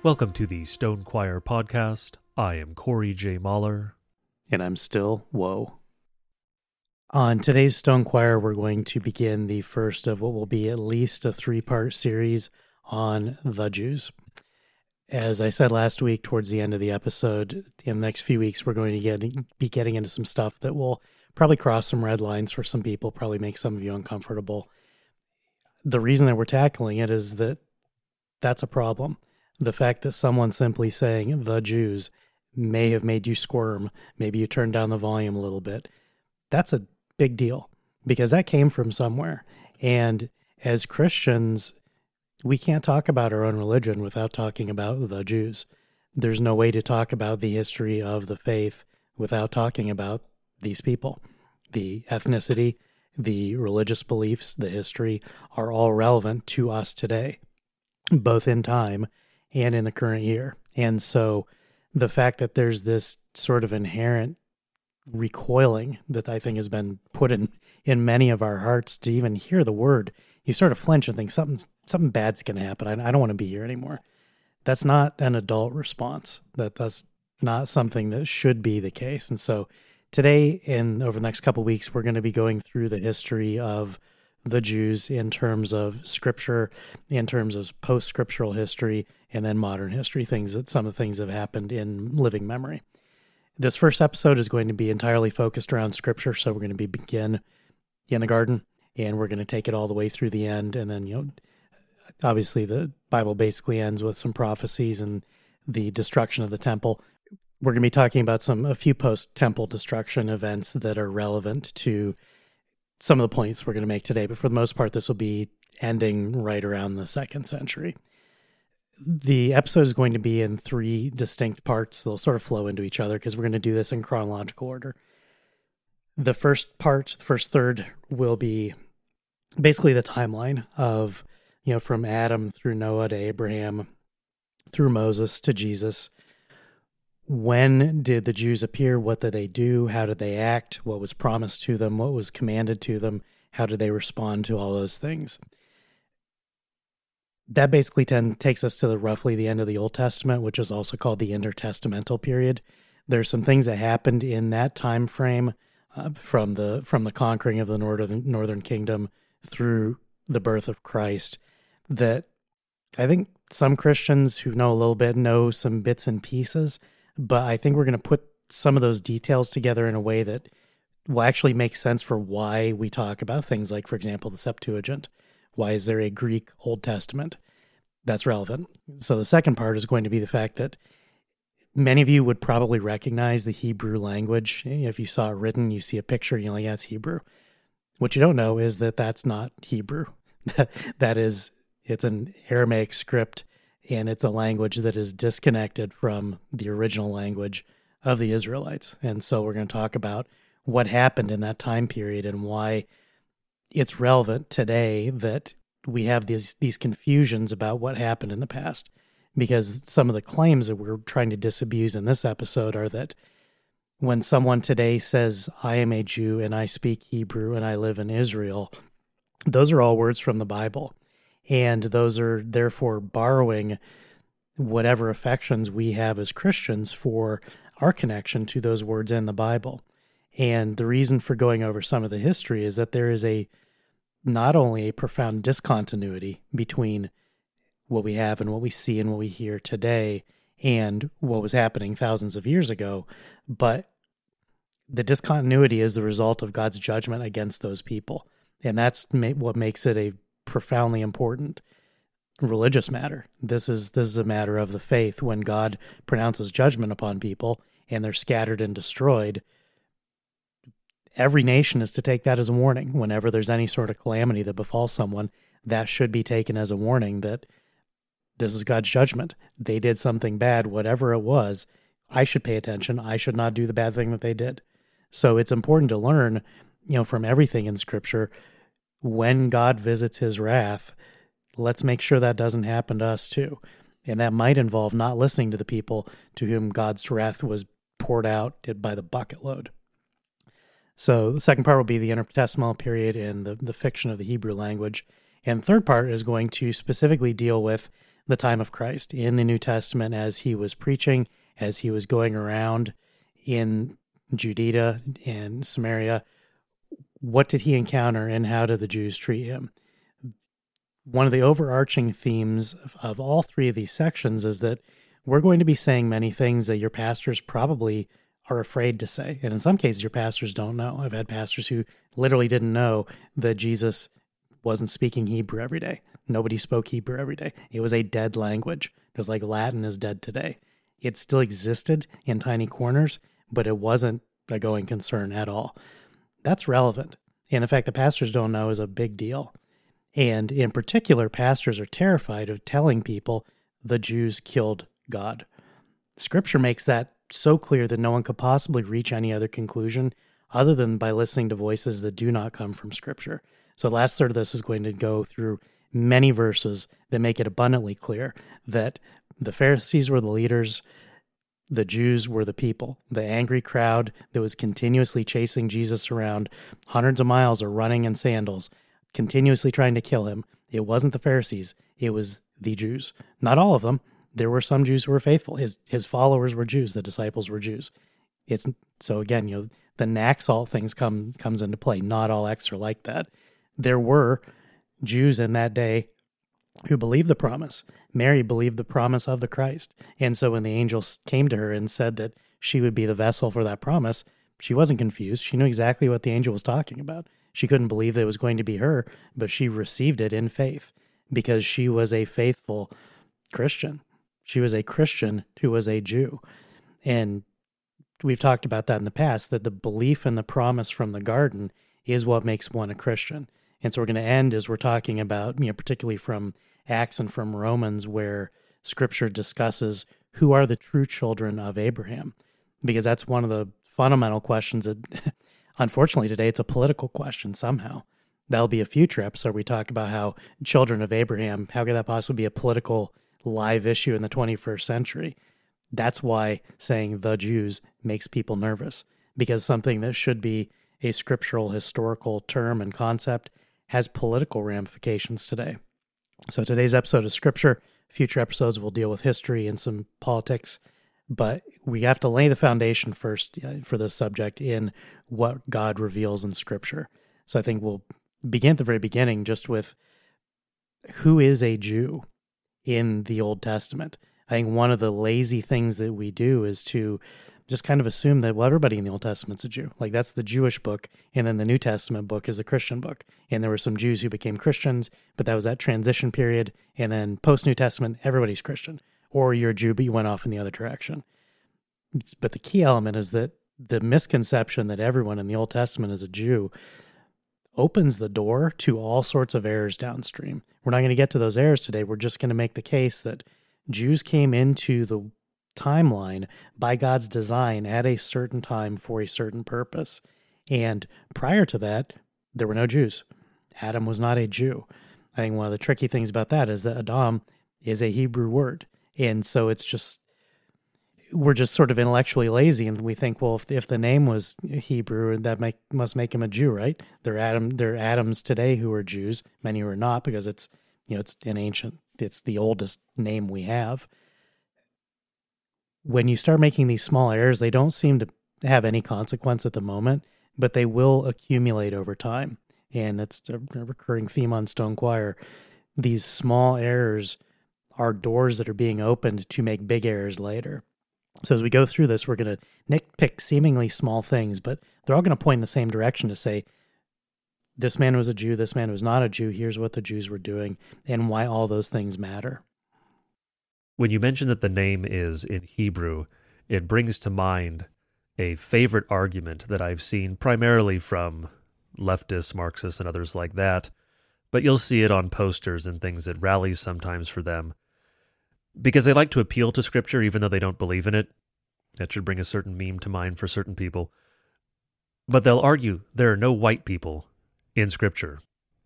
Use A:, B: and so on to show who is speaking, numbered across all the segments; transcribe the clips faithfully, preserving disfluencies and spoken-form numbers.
A: Welcome to the Stone Choir podcast. I am Corey J. Mahler.
B: And I'm still Woe. On today's Stone Choir, we're going to begin the first of what will be at least a three-part series on the Jews. As I said last week, towards the end of the episode, in the next few weeks, we're going to get, be getting into some stuff that will probably cross some red lines for some people, probably make some of you uncomfortable. The reason that we're tackling it is that that's a problem. The fact that someone simply saying the Jews may have made you squirm, maybe you turned down the volume a little bit, that's a big deal because that came from somewhere. And as Christians, we can't talk about our own religion without talking about the Jews. There's no way to talk about the history of the faith without talking about these people. The ethnicity, the religious beliefs, the history are all relevant to us today, both in time and in the current year. And so the fact that there's this sort of inherent recoiling that I think has been put in, in many of our hearts to even hear the word, you sort of flinch and think something's, something bad's going to happen. I, I don't want to be here anymore. That's not an adult response. That That's not something that should be the case. And so today and over the next couple of weeks, we're going to be going through the history of the Jews in terms of scripture, in terms of post-scriptural history, and then modern history, things that some of the things that have happened in living memory. This first episode is going to be entirely focused around scripture, so we're going to be begin in the garden, and we're going to take it all the way through the end, and then, you know, obviously the Bible basically ends with some prophecies and the destruction of the temple. We're going to be talking about some a few post-temple destruction events that are relevant to some of the points we're going to make today, but for the most part, this will be ending right around the second century. The episode is going to be in three distinct parts. They'll sort of flow into each other because we're going to do this in chronological order. The first part, the first third, will be basically the timeline of, you know, from Adam through Noah to Abraham, through Moses to Jesus. When did the Jews appear? What did they do? How did they act? What was promised to them? What was commanded to them? How did they respond to all those things? That basically ten, takes us to the roughly the end of the Old Testament, which is also called the intertestamental period. There's some things that happened in that time frame uh, from the from the conquering of the northern northern kingdom through the birth of Christ that I think some Christians who know a little bit know some bits and pieces. But I think we're going to put some of those details together in a way that will actually make sense for why we talk about things like, for example, the Septuagint. Why is there a Greek Old Testament? That's relevant. So the second part is going to be the fact that many of you would probably recognize the Hebrew language. If you saw it written, you see a picture, you're like, yeah, it's Hebrew. What you don't know is that that's not Hebrew. That is, it's an Aramaic script, and it's a language that is disconnected from the original language of the Israelites. And so we're going to talk about what happened in that time period and why it's relevant today that we have these these confusions about what happened in the past. Because some of the claims that we're trying to disabuse in this episode are that when someone today says, I am a Jew and I speak Hebrew and I live in Israel, those are all words from the Bible. And those are therefore borrowing whatever affections we have as Christians for our connection to those words in the Bible. And the reason for going over some of the history is that there is a not only a profound discontinuity between what we have and what we see and what we hear today and what was happening thousands of years ago, but the discontinuity is the result of God's judgment against those people. And that's what makes it a profoundly important religious matter. This is this is a matter of the faith. When God pronounces judgment upon people and they're scattered and destroyed, every nation is to take that as a warning. Whenever there's any sort of calamity that befalls someone, that should be taken as a warning that this is God's judgment. They did something bad, whatever it was. I should pay attention. I should not do the bad thing that they did. So it's important to learn, you know, from everything in Scripture, when God visits his wrath, let's make sure that doesn't happen to us too. And that might involve not listening to the people to whom God's wrath was poured out by the bucket load. So the second part will be the intertestamental period and the, the fiction of the Hebrew language. And the third part is going to specifically deal with the time of Christ. In the New Testament, as he was preaching, as he was going around in Judea and Samaria, what did he encounter and how did the Jews treat him? One of the overarching themes of, of all three of these sections is that we're going to be saying many things that your pastors probably are afraid to say. And in some cases, your pastors don't know. I've had pastors who literally didn't know that Jesus wasn't speaking Hebrew every day. Nobody spoke Hebrew every day. It was a dead language. It was like Latin is dead today. It still existed in tiny corners, but it wasn't a going concern at all. That's relevant. And the fact that pastors don't know is a big deal. And in particular, pastors are terrified of telling people the Jews killed God. Scripture makes that so clear that no one could possibly reach any other conclusion other than by listening to voices that do not come from Scripture. So the last third of this is going to go through many verses that make it abundantly clear that the Pharisees were the leaders, the Jews were the people, the angry crowd that was continuously chasing Jesus around hundreds of miles or running in sandals, continuously trying to kill him. It wasn't the Pharisees, it was the Jews. Not all of them. There were some Jews who were faithful. His his followers were Jews, the disciples were Jews. It's so again, you know, the Naxalt things come comes into play. Not all X are like that. There were Jews in that day who believed the promise. Mary believed the promise of the Christ. And so when the angel came to her and said that she would be the vessel for that promise, she wasn't confused. She knew exactly what the angel was talking about. She couldn't believe that it was going to be her, but she received it in faith because she was a faithful Christian. She was a Christian who was a Jew. And we've talked about that in the past, that the belief in the promise from the garden is what makes one a Christian. And so we're going to end as we're talking about, you know, particularly from Acts and from Romans, where Scripture discusses who are the true children of Abraham. Because that's one of the fundamental questions that, unfortunately, today it's a political question somehow. That'll be a future episode. We talk about how children of Abraham, how could that possibly be a political live issue in the twenty-first century? That's why saying the Jews makes people nervous, because something that should be a scriptural historical term and concept has political ramifications today. So today's episode is scripture. Future episodes will deal with history and some politics, but we have to lay the foundation first for this subject in what God reveals in scripture. So I think we'll begin at the very beginning just with who is a Jew in the Old Testament. I think one of the lazy things that we do is to just kind of assume that, well, everybody in the Old Testament's a Jew. Like, that's the Jewish book, and then the New Testament book is a Christian book. And there were some Jews who became Christians, but that was that transition period, and then post-New Testament, everybody's Christian. Or you're a Jew, but you went off in the other direction. But the key element is that the misconception that everyone in the Old Testament is a Jew opens the door to all sorts of errors downstream. We're not going to get to those errors today. We're just going to make the case that Jews came into the timeline by God's design at a certain time for a certain purpose. And prior to that, there were no Jews. Adam was not a Jew. I think one of the tricky things about that is that Adam is a Hebrew word. And so it's just, we're just sort of intellectually lazy, and we think, well, if, if the name was Hebrew, that make, must make him a Jew, right? There are Adam, there are Adams today who are Jews, many who are not, because it's, you know, it's an ancient, it's the oldest name we have. When you start making these small errors, they don't seem to have any consequence at the moment, but they will accumulate over time. And it's a recurring theme on Stone Choir. These small errors are doors that are being opened to make big errors later. So as we go through this, we're going to nitpick seemingly small things, but they're all going to point in the same direction to say, this man was a Jew, this man was not a Jew, here's what the Jews were doing, and why all those things matter.
A: When you mention that the name is in Hebrew, it brings to mind a favorite argument that I've seen primarily from leftists, Marxists, and others like that, but you'll see it on posters and things at rallies sometimes for them, because they like to appeal to Scripture even though they don't believe in it. That should bring a certain meme to mind for certain people. But they'll argue there are no white people in Scripture,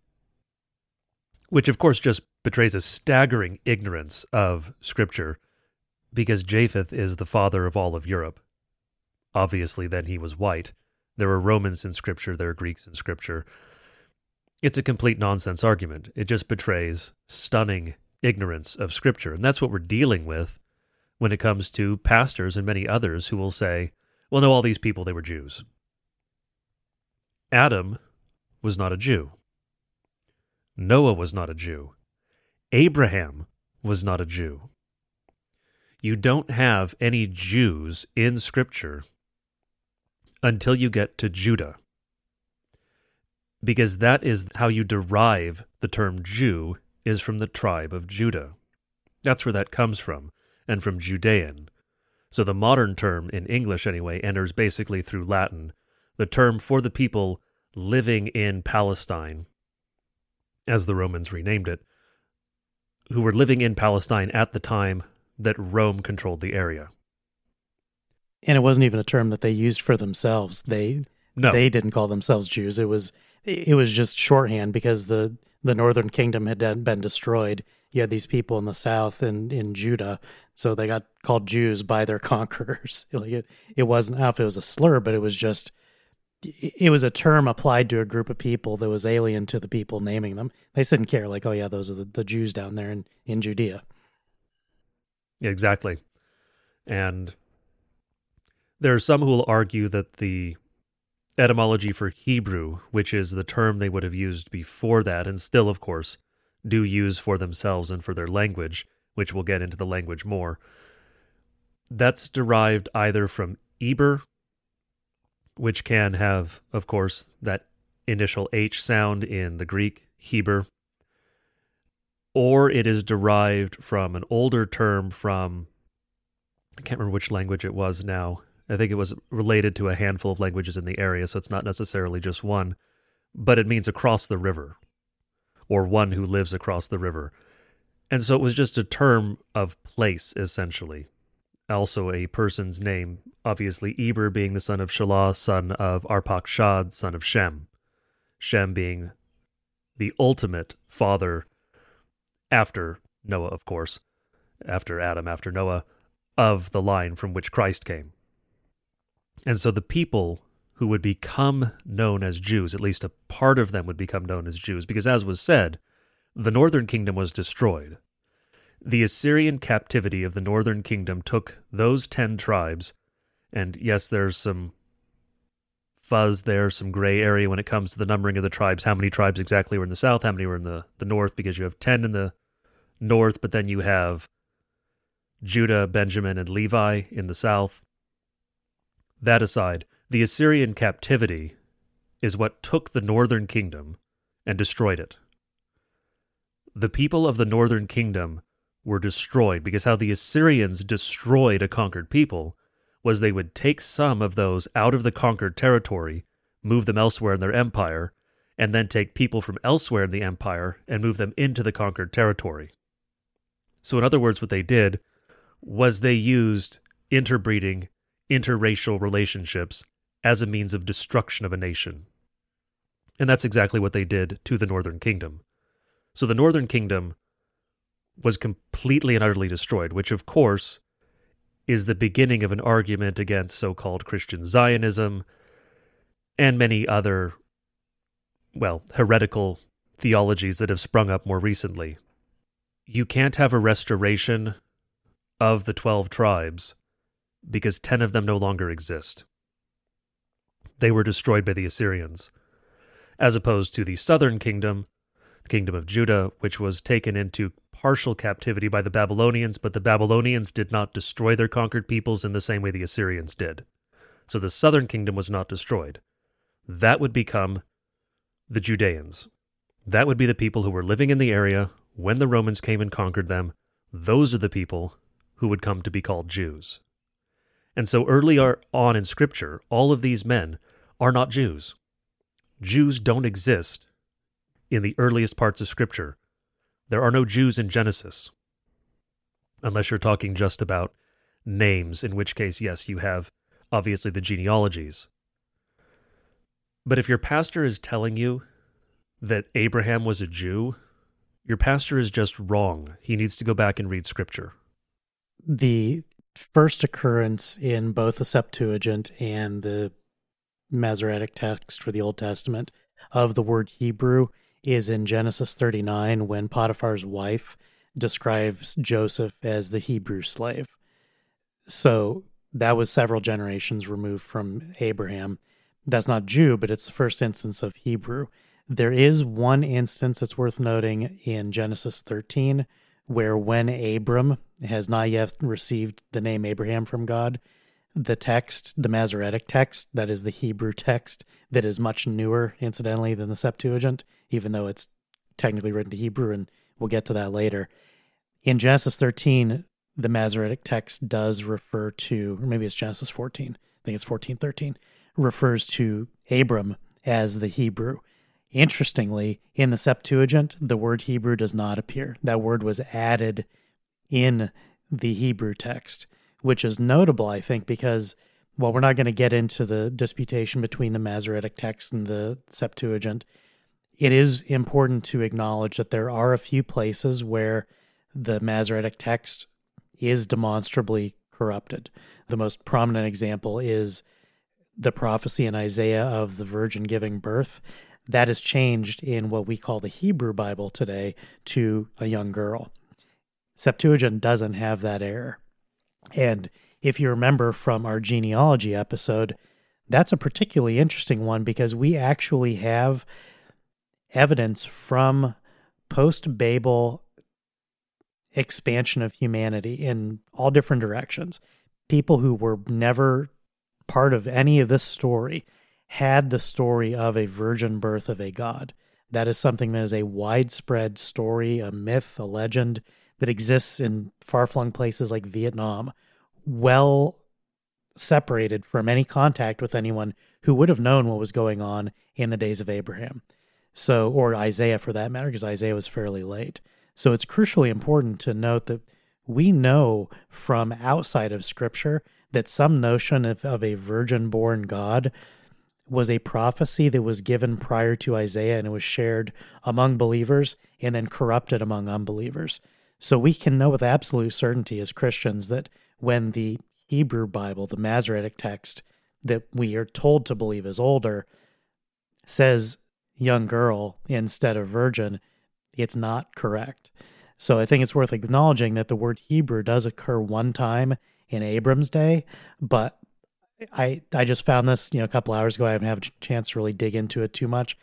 A: which of course just betrays a staggering ignorance of Scripture, because Japheth is the father of all of Europe. Obviously, then he was white. There are Romans in Scripture, there are Greeks in Scripture. It's a complete nonsense argument. It just betrays stunning ignorance of Scripture. And that's what we're dealing with when it comes to pastors and many others who will say, well, no, all these people, they were Jews. Adam was not a Jew. Noah was not a Jew. Abraham was not a Jew. You don't have any Jews in Scripture until you get to Judah, because that is how you derive the term Jew, is from the tribe of Judah. That's where that comes from, and from Judean. So the modern term, in English anyway, enters basically through Latin. The term for the people living in Palestine, as the Romans renamed it, who were living in Palestine at the time that Rome controlled the area.
B: And it wasn't even a term that they used for themselves. They
A: no.
B: they didn't call themselves Jews. It was it was just shorthand because the, the northern kingdom had been destroyed. You had these people in the south and in Judah, so they got called Jews by their conquerors. Like it, it wasn't, I don't know if it was a slur, but it was just, it was a term applied to a group of people that was alien to the people naming them. They didn't care, like, oh yeah, those are the, the Jews down there in, in Judea.
A: Yeah, exactly. And there are some who will argue that the etymology for Hebrew, which is the term they would have used before that, and still, of course, do use for themselves and for their language, which we'll get into the language more, that's derived either from Eber, which can have, of course, that initial H sound in the Greek, Heber, or it is derived from an older term from, I can't remember which language it was now. I think it was related to a handful of languages in the area, so it's not necessarily just one, but it means across the river, or one who lives across the river. And so it was just a term of place, essentially. Also a person's name, obviously Eber being the son of Shelah, son of Arpachshad, son of Shem. Shem being the ultimate father after Noah, of course, after Adam, after Noah, of the line from which Christ came. And so the people who would become known as Jews, at least a part of them would become known as Jews, because as was said, the northern kingdom was destroyed. The Assyrian captivity of the northern kingdom took those ten tribes, and yes, there's some fuzz there, some gray area when it comes to the numbering of the tribes, how many tribes exactly were in the south, how many were in the, the north, because you have ten in the north, but then you have Judah, Benjamin, and Levi in the south. That aside, the Assyrian captivity is what took the northern kingdom and destroyed it. The people of the northern kingdom were destroyed because how the Assyrians destroyed a conquered people was they would take some of those out of the conquered territory, move them elsewhere in their empire, and then take people from elsewhere in the empire and move them into the conquered territory. So in other words, what they did was they used interbreeding, interracial relationships as a means of destruction of a nation. And that's exactly what they did to the northern kingdom. So the northern kingdom was completely and utterly destroyed, which of course is the beginning of an argument against so-called Christian Zionism and many other, well, heretical theologies that have sprung up more recently. You can't have a restoration of the twelve tribes because ten of them no longer exist. They were destroyed by the Assyrians, as opposed to the southern kingdom, the kingdom of Judah, which was taken into partial captivity by the Babylonians, but the Babylonians did not destroy their conquered peoples in the same way the Assyrians did. So the southern kingdom was not destroyed. That would become the Judeans. That would be the people who were living in the area when the Romans came and conquered them. Those are the people who would come to be called Jews. And so early on in Scripture, all of these men are not Jews. Jews don't exist in the earliest parts of Scripture. There are no Jews in Genesis, unless you're talking just about names, in which case, yes, you have obviously the genealogies. But if your pastor is telling you that Abraham was a Jew, your pastor is just wrong. He needs to go back and read Scripture.
B: The first occurrence in both the Septuagint and the Masoretic text for the Old Testament of the word Hebrew is in Genesis thirty-nine when Potiphar's wife describes Joseph as the Hebrew slave. So that was several generations removed from Abraham. That's not Jew, but it's the first instance of Hebrew. There is one instance that's worth noting in Genesis thirteen, where when Abram has not yet received the name Abraham from God, the text, the Masoretic text, that is the Hebrew text, that is much newer, incidentally, than the Septuagint, even though it's technically written to Hebrew, and we'll get to that later. In Genesis thirteen, the Masoretic text does refer to, or maybe it's Genesis fourteen, I think it's fourteen thirteen, refers to Abram as the Hebrew. Interestingly, in the Septuagint, the word Hebrew does not appear. That word was added in the Hebrew text, which is notable, I think, because, well, we're not going to get into the disputation between the Masoretic text and the Septuagint. It is important to acknowledge that there are a few places where the Masoretic text is demonstrably corrupted. The most prominent example is the prophecy in Isaiah of the virgin giving birth. That is changed in what we call the Hebrew Bible today to a young girl. Septuagint doesn't have that error. And if you remember from our genealogy episode, that's a particularly interesting one because we actually have evidence from post-Babel expansion of humanity in all different directions. People who were never part of any of this story had the story of a virgin birth of a god. That is something that is a widespread story, a myth, a legend that exists in far-flung places like Vietnam, well separated from any contact with anyone who would have known what was going on in the days of Abraham. So, or Isaiah for that matter, because Isaiah was fairly late. So it's crucially important to note that we know from outside of Scripture that some notion of, of a virgin-born God was a prophecy that was given prior to Isaiah and it was shared among believers and then corrupted among unbelievers. So we can know with absolute certainty as Christians that when the Hebrew Bible, the Masoretic text that we are told to believe is older, says young girl instead of virgin, it's not correct. So I think it's worth acknowledging that the word Hebrew does occur one time in Abram's day, but I I just found this, you know, a couple hours ago. I haven't had a chance to really dig into it too much.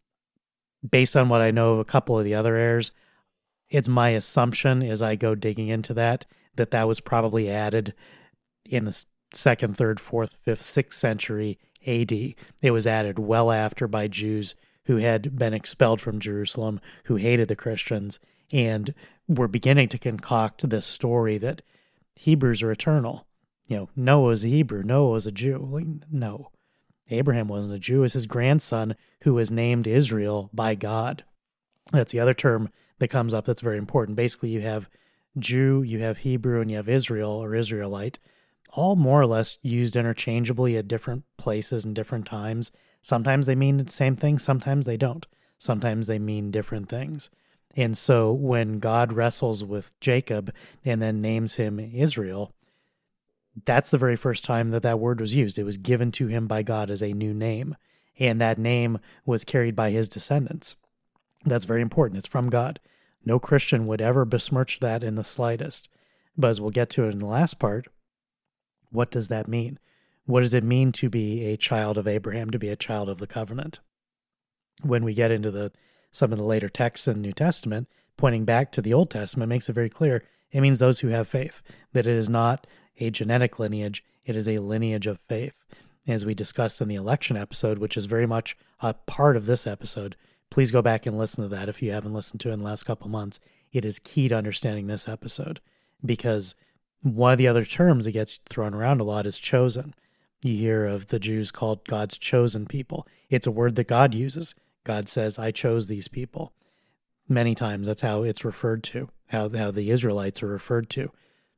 B: Based on what I know of a couple of the other heirs, it's my assumption as I go digging into that, that that was probably added in the second, third, fourth, fifth, sixth century A D. It was added well after by Jews who had been expelled from Jerusalem, who hated the Christians, and were beginning to concoct this story that Hebrews are eternal. You know, Noah was a Hebrew. Noah was a Jew. Like, no. Abraham wasn't a Jew. It was his grandson who was named Israel by God. That's the other term that comes up that's very important. Basically, you have Jew, you have Hebrew, and you have Israel or Israelite, all more or less used interchangeably at different places and different times. Sometimes they mean the same thing. Sometimes they don't. Sometimes they mean different things. And so when God wrestles with Jacob and then names him Israel, that's the very first time that that word was used. It was given to him by God as a new name, and that name was carried by his descendants. That's very important. It's from God. No Christian would ever besmirch that in the slightest. But as we'll get to it in the last part, what does that mean? What does it mean to be a child of Abraham, to be a child of the covenant? When we get into the some of the later texts in the New Testament, pointing back to the Old Testament, makes it very clear. It means those who have faith, that it is not a genetic lineage, it is a lineage of faith. As we discussed in the election episode, which is very much a part of this episode, please go back and listen to that if you haven't listened to it in the last couple of months. It is key to understanding this episode, because one of the other terms that gets thrown around a lot is chosen. You hear of the Jews called God's chosen people. It's a word that God uses. God says, I chose these people. Many times that's how it's referred to, how, how the Israelites are referred to.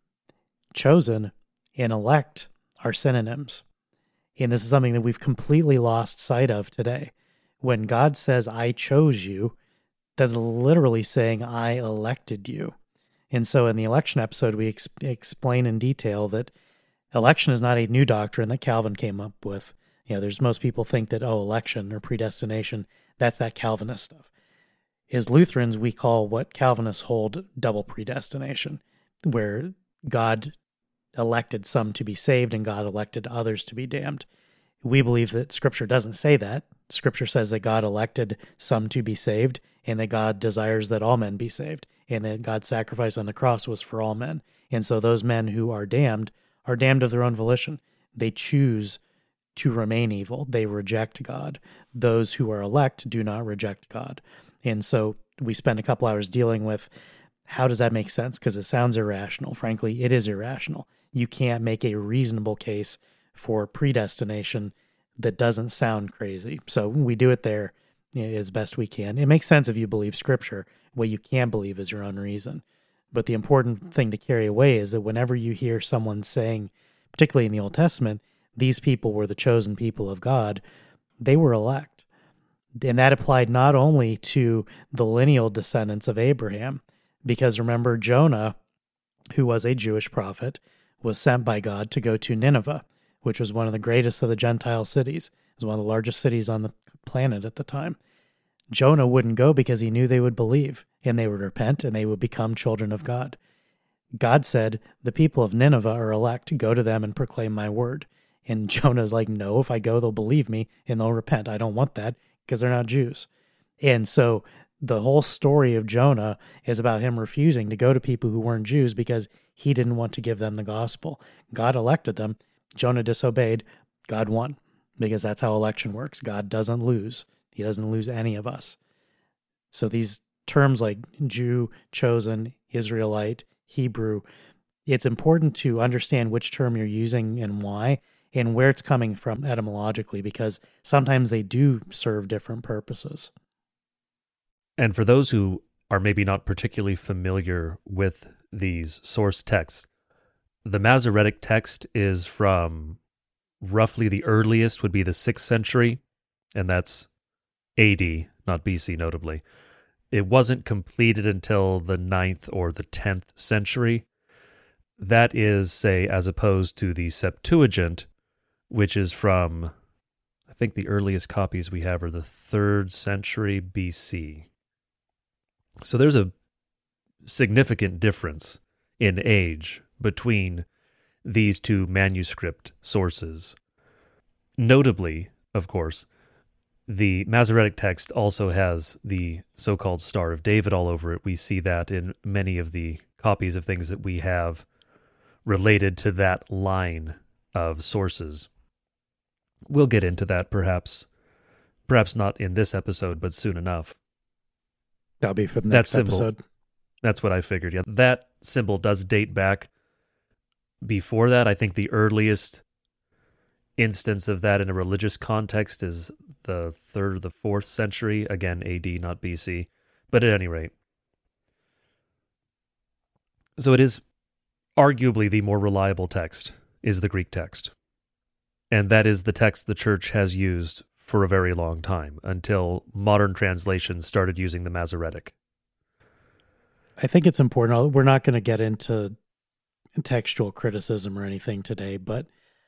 B: Chosen and elect are synonyms. And this is something that we've completely lost sight of today. When God says, I chose you, that's literally saying, I elected you. And so in the election episode, we ex- explain in detail that election is not a new doctrine that Calvin came up with. You know, there's most people think that, oh, election or predestination, that's that Calvinist stuff. As Lutherans, we call what Calvinists hold double predestination, where God elected some to be saved and God elected others to be damned. We believe that Scripture doesn't say that. Scripture says that God elected some to be saved and that God desires that all men be saved, and that God's sacrifice on the cross was for all men. And so those men who are damned are damned of their own volition. They choose to remain evil. They reject God. Those who are elect do not reject God. And so we spend a couple hours dealing with how does that make sense? Because it sounds irrational. Frankly, it is irrational. You can't make a reasonable case for predestination that doesn't sound crazy. So we do it there as best we can. It makes sense if you believe Scripture. What you can believe is your own reason. But the important thing to carry away is that whenever you hear someone saying, particularly in the Old Testament, these people were the chosen people of God, they were elect. And that applied not only to the lineal descendants of Abraham, because remember, Jonah, who was a Jewish prophet, was sent by God to go to Nineveh, which was one of the greatest of the Gentile cities. It was one of the largest cities on the planet at the time. Jonah wouldn't go because he knew they would believe, and they would repent, and they would become children of God. God said, the people of Nineveh are elect, go to them and proclaim my word. And Jonah's like, no, if I go, they'll believe me, and they'll repent. I don't want that, because they're not Jews. And so the whole story of Jonah is about him refusing to go to people who weren't Jews because he didn't want to give them the gospel. God elected them. Jonah disobeyed. God won, because that's how election works. God doesn't lose. He doesn't lose any of us. So these terms like Jew, chosen, Israelite, Hebrew, it's important to understand which term you're using and why, and where it's coming from etymologically, because sometimes they do serve different purposes.
A: And for those who are maybe not particularly familiar with these source texts, the Masoretic text is from roughly the earliest would be the sixth century, and that's A D, not B C notably. It wasn't completed until the ninth or the tenth century. That is, say, as opposed to the Septuagint, which is from, I think the earliest copies we have are the third century B C. So there's a significant difference in age between these two manuscript sources. Notably, of course, the Masoretic text also has the so-called Star of David all over it. We see that in many of the copies of things that we have related to that line of sources. We'll get into that perhaps, perhaps not in this episode, but soon enough.
B: That'll be for the
A: That
B: next
A: symbol,
B: episode.
A: That's what I figured. Yeah, that symbol does date back before that. I think the earliest instance of that in a religious context is the third or the fourth century. Again, A D, not B C. But at any rate. So it is arguably the more reliable text is the Greek text. And that is the text the church has used for a very long time, until modern translations started using the Masoretic.
B: I think it's important. We're not going to get into textual criticism or anything today, but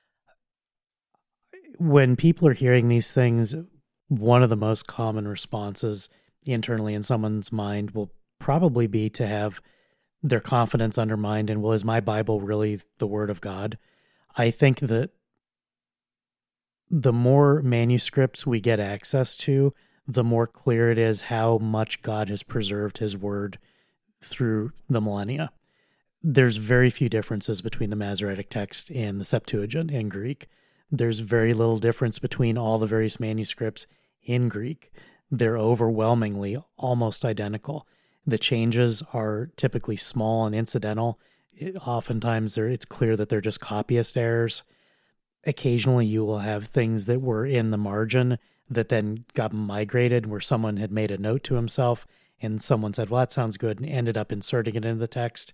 B: when people are hearing these things, one of the most common responses internally in someone's mind will probably be to have their confidence undermined and, well, is my Bible really the Word of God? I think that the more manuscripts we get access to, the more clear it is how much God has preserved his word through the millennia. There's very few differences between the Masoretic text and the Septuagint in Greek. There's very little difference between all the various manuscripts in Greek. They're overwhelmingly almost identical. The changes are typically small and incidental. It, oftentimes, they're, it's clear that they're just copyist errors. Occasionally, you will have things that were in the margin that then got migrated, where someone had made a note to himself, and someone said, well, that sounds good, and ended up inserting it into the text.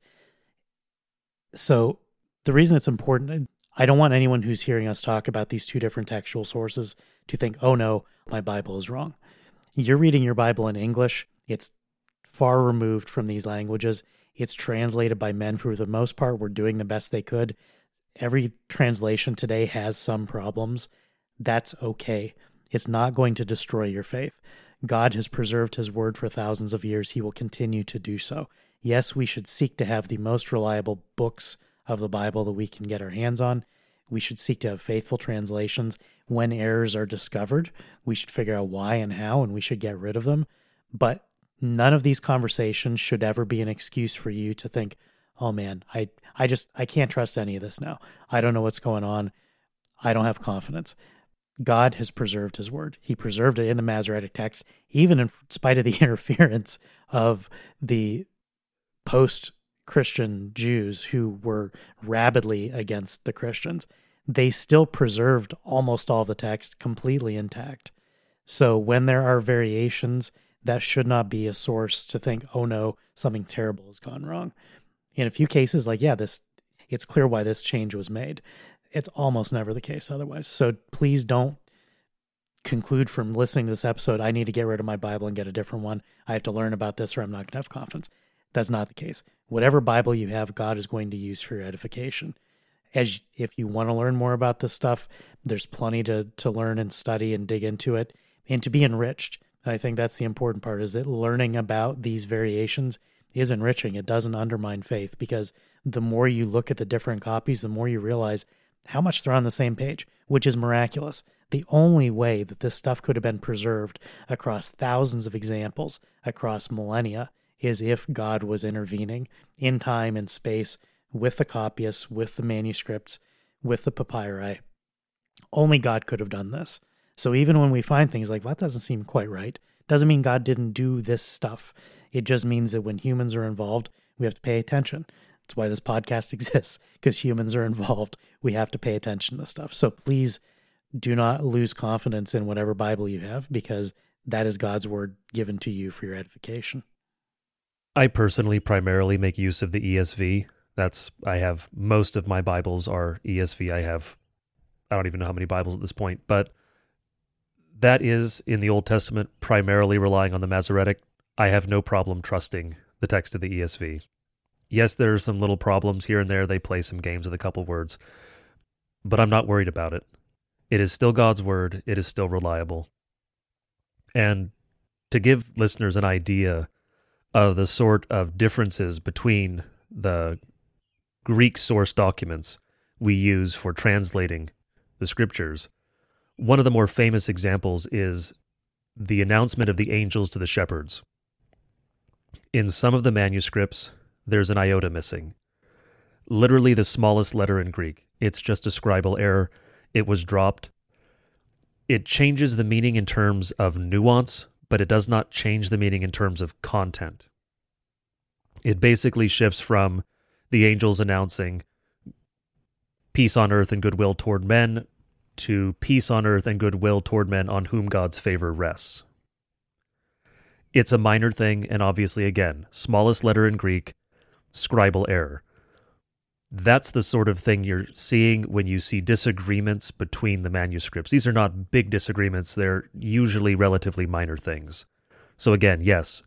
B: So the reason it's important, I don't want anyone who's hearing us talk about these two different textual sources to think, oh no, my Bible is wrong. You're reading your Bible in English. It's far removed from these languages. It's translated by men who, for the most part, were doing the best they could. Every translation today has some problems. That's okay. It's not going to destroy your faith. God has preserved his word for thousands of years. He will continue to do so. Yes, we should seek to have the most reliable books of the Bible that we can get our hands on. We should seek to have faithful translations. When errors are discovered, we should figure out why and how, and we should get rid of them. But none of these conversations should ever be an excuse for you to think, oh man, I, I just, I can't trust any of this now. I don't know what's going on. I don't have confidence. God has preserved his word. He preserved it in the Masoretic text, even in spite of the interference of the post-Christian Jews who were rabidly against the Christians. They still preserved almost all the text completely intact. So when there are variations, that should not be a source to think, oh no, something terrible has gone wrong. In a few cases, like, yeah, this, it's clear why this change was made. It's almost never the case otherwise. So please don't conclude from listening to this episode, I need to get rid of my Bible and get a different one. I have to learn about this or I'm not going to have confidence. That's not the case. Whatever Bible you have, God is going to use for your edification. As if you want to learn more about this stuff, there's plenty to, to learn and study and dig into it and to be enriched. I think that's the important part, is that learning about these variations is enriching. It doesn't undermine faith, because the more you look at the different copies, the more you realize how much they're on the same page, which is miraculous. The only way that this stuff could have been preserved across thousands of examples, across millennia, is if God was intervening in time and space with the copyists, with the manuscripts, with the papyri. Only God could have done this. So even when we find things like, well, that doesn't seem quite right, doesn't mean God didn't do this stuff. It just means that when humans are involved, we have to pay attention. That's why this podcast exists, because humans are involved. We have to pay attention to stuff. So please do not lose confidence in whatever Bible you have, because that is God's word given to you for your edification.
A: I personally primarily make use of the E S V. That's, I have, most of my Bibles are E S V. I have, I don't even know how many Bibles at this point, but that is, in the Old Testament, primarily relying on the Masoretic. I have no problem trusting the text of the E S V. Yes, there are some little problems here and there. They play some games with a couple words, but I'm not worried about it. It is still God's word. It is still reliable. And to give listeners an idea of the sort of differences between the Greek source documents we use for translating the scriptures, one of the more famous examples is the announcement of the angels to the shepherds. In some of the manuscripts, there's an iota missing. Literally the smallest letter in Greek. It's just a scribal error. It was dropped. It changes the meaning in terms of nuance, but it does not change the meaning in terms of content. It basically shifts from the angels announcing peace on earth and goodwill toward men to peace on earth and goodwill toward men on whom God's favor rests. It's a minor thing, and obviously, again, smallest letter in Greek, scribal error. That's the sort of thing you're seeing when you see disagreements between the manuscripts. These are not big disagreements. They're usually relatively minor things. So again, yes,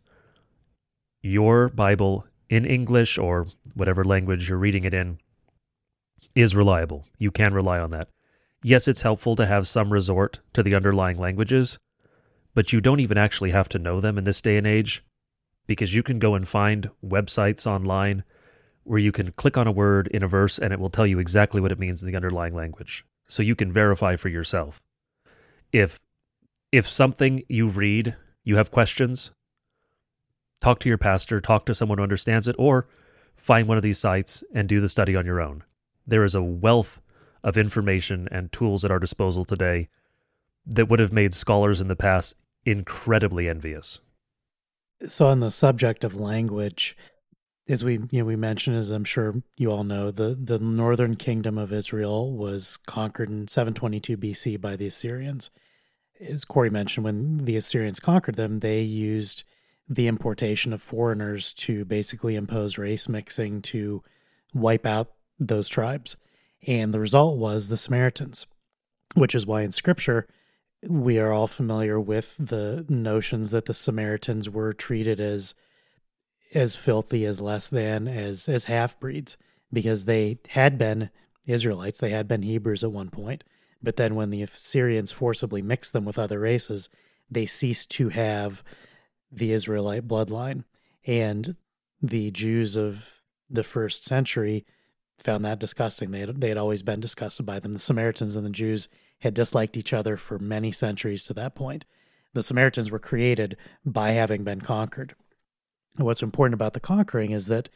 A: your Bible in English or whatever language you're reading it in is reliable. You can rely on that. Yes, it's helpful to have some resort to the underlying languages, but you don't even actually have to know them in this day and age, because you can go and find websites online where you can click on a word in a verse and it will tell you exactly what it means in the underlying language. So you can verify for yourself. If if something you read, you have questions, talk to your pastor, talk to someone who understands it, or find one of these sites and do the study on your own. There is a wealth of information and tools at our disposal today that would have made scholars in the past incredibly envious.
B: So on the subject of language, as we you know we mentioned, as I'm sure you all know, the, the northern kingdom of Israel was conquered in seven twenty-two B C by the Assyrians. As Corey mentioned, when the Assyrians conquered them, they used the importation of foreigners to basically impose race mixing to wipe out those tribes. And the result was the Samaritans, which is why in Scripture we are all familiar with the notions that the Samaritans were treated as as filthy, as less than, as as half-breeds, because they had been Israelites, they had been Hebrews at one point, but then when the Assyrians forcibly mixed them with other races, they ceased to have the Israelite bloodline. And the Jews of the first century found that disgusting. They had, they had always been disgusted by them. The Samaritans and the Jews had disliked each other for many centuries to that point. The Samaritans were created by having been conquered. What's important about the conquering is that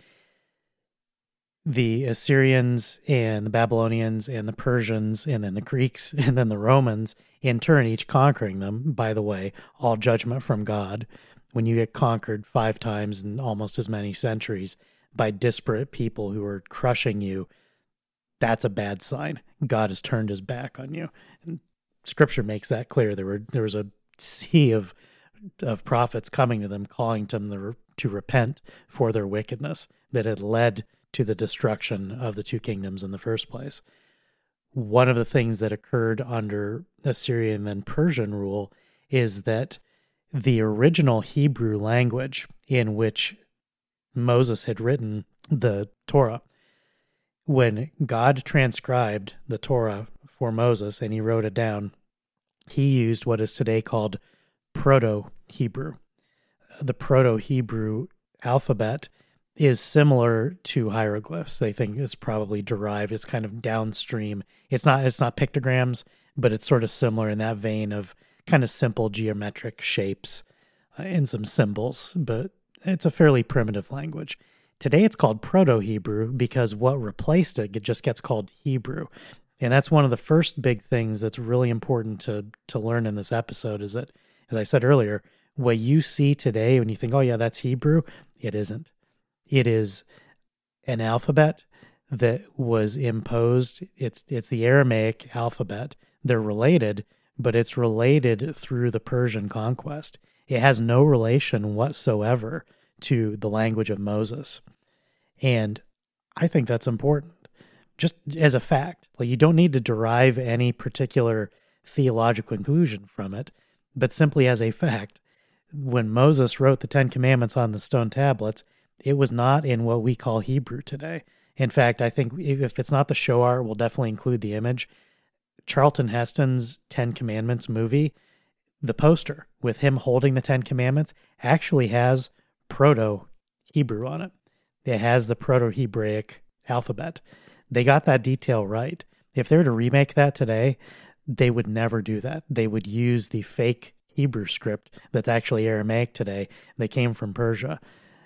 B: the Assyrians and the Babylonians and the Persians and then the Greeks and then the Romans, in turn, each conquering them, by the way, all judgment from God. When you get conquered five times in almost as many centuries by disparate people who are crushing you, that's a bad sign. God has turned his back on you. And Scripture makes that clear. There were there was a sea of of prophets coming to them, calling to them to repent for their wickedness that had led to the destruction of the two kingdoms in the first place. One of the things that occurred under Assyrian and Persian rule is that the original Hebrew language in which Moses had written the Torah, when God transcribed the Torah for Moses and he wrote it down, he used what is today called Proto-Hebrew. The Proto-Hebrew alphabet is similar to hieroglyphs. They think it's probably derived. It's kind of downstream. It's not it's not pictograms, but it's sort of similar in that vein of kind of simple geometric shapes uh, and some symbols, but it's a fairly primitive language. Today it's called Proto-Hebrew because what replaced it, it just gets called Hebrew. And that's one of the first big things that's really important to to learn in this episode is that, as I said earlier, what you see today when you think, oh yeah, that's Hebrew, it isn't. It is an alphabet that was imposed. It's it's the Aramaic alphabet. They're related, but it's related through the Persian conquest. It has no relation whatsoever to the language of Moses. And I think that's important. Just as a fact, like you don't need to derive any particular theological conclusion from it, but simply as a fact, when Moses wrote the Ten Commandments on the stone tablets, it was not in what we call Hebrew today. In fact, I think if it's not the show art, we'll definitely include the image. Charlton Heston's Ten Commandments movie, the poster with him holding the Ten Commandments actually has Proto-Hebrew on it. It has the Proto-Hebraic alphabet. They got that detail right. If they were to remake that today, they would never do that. They would use the fake Hebrew script that's actually Aramaic today that came from Persia.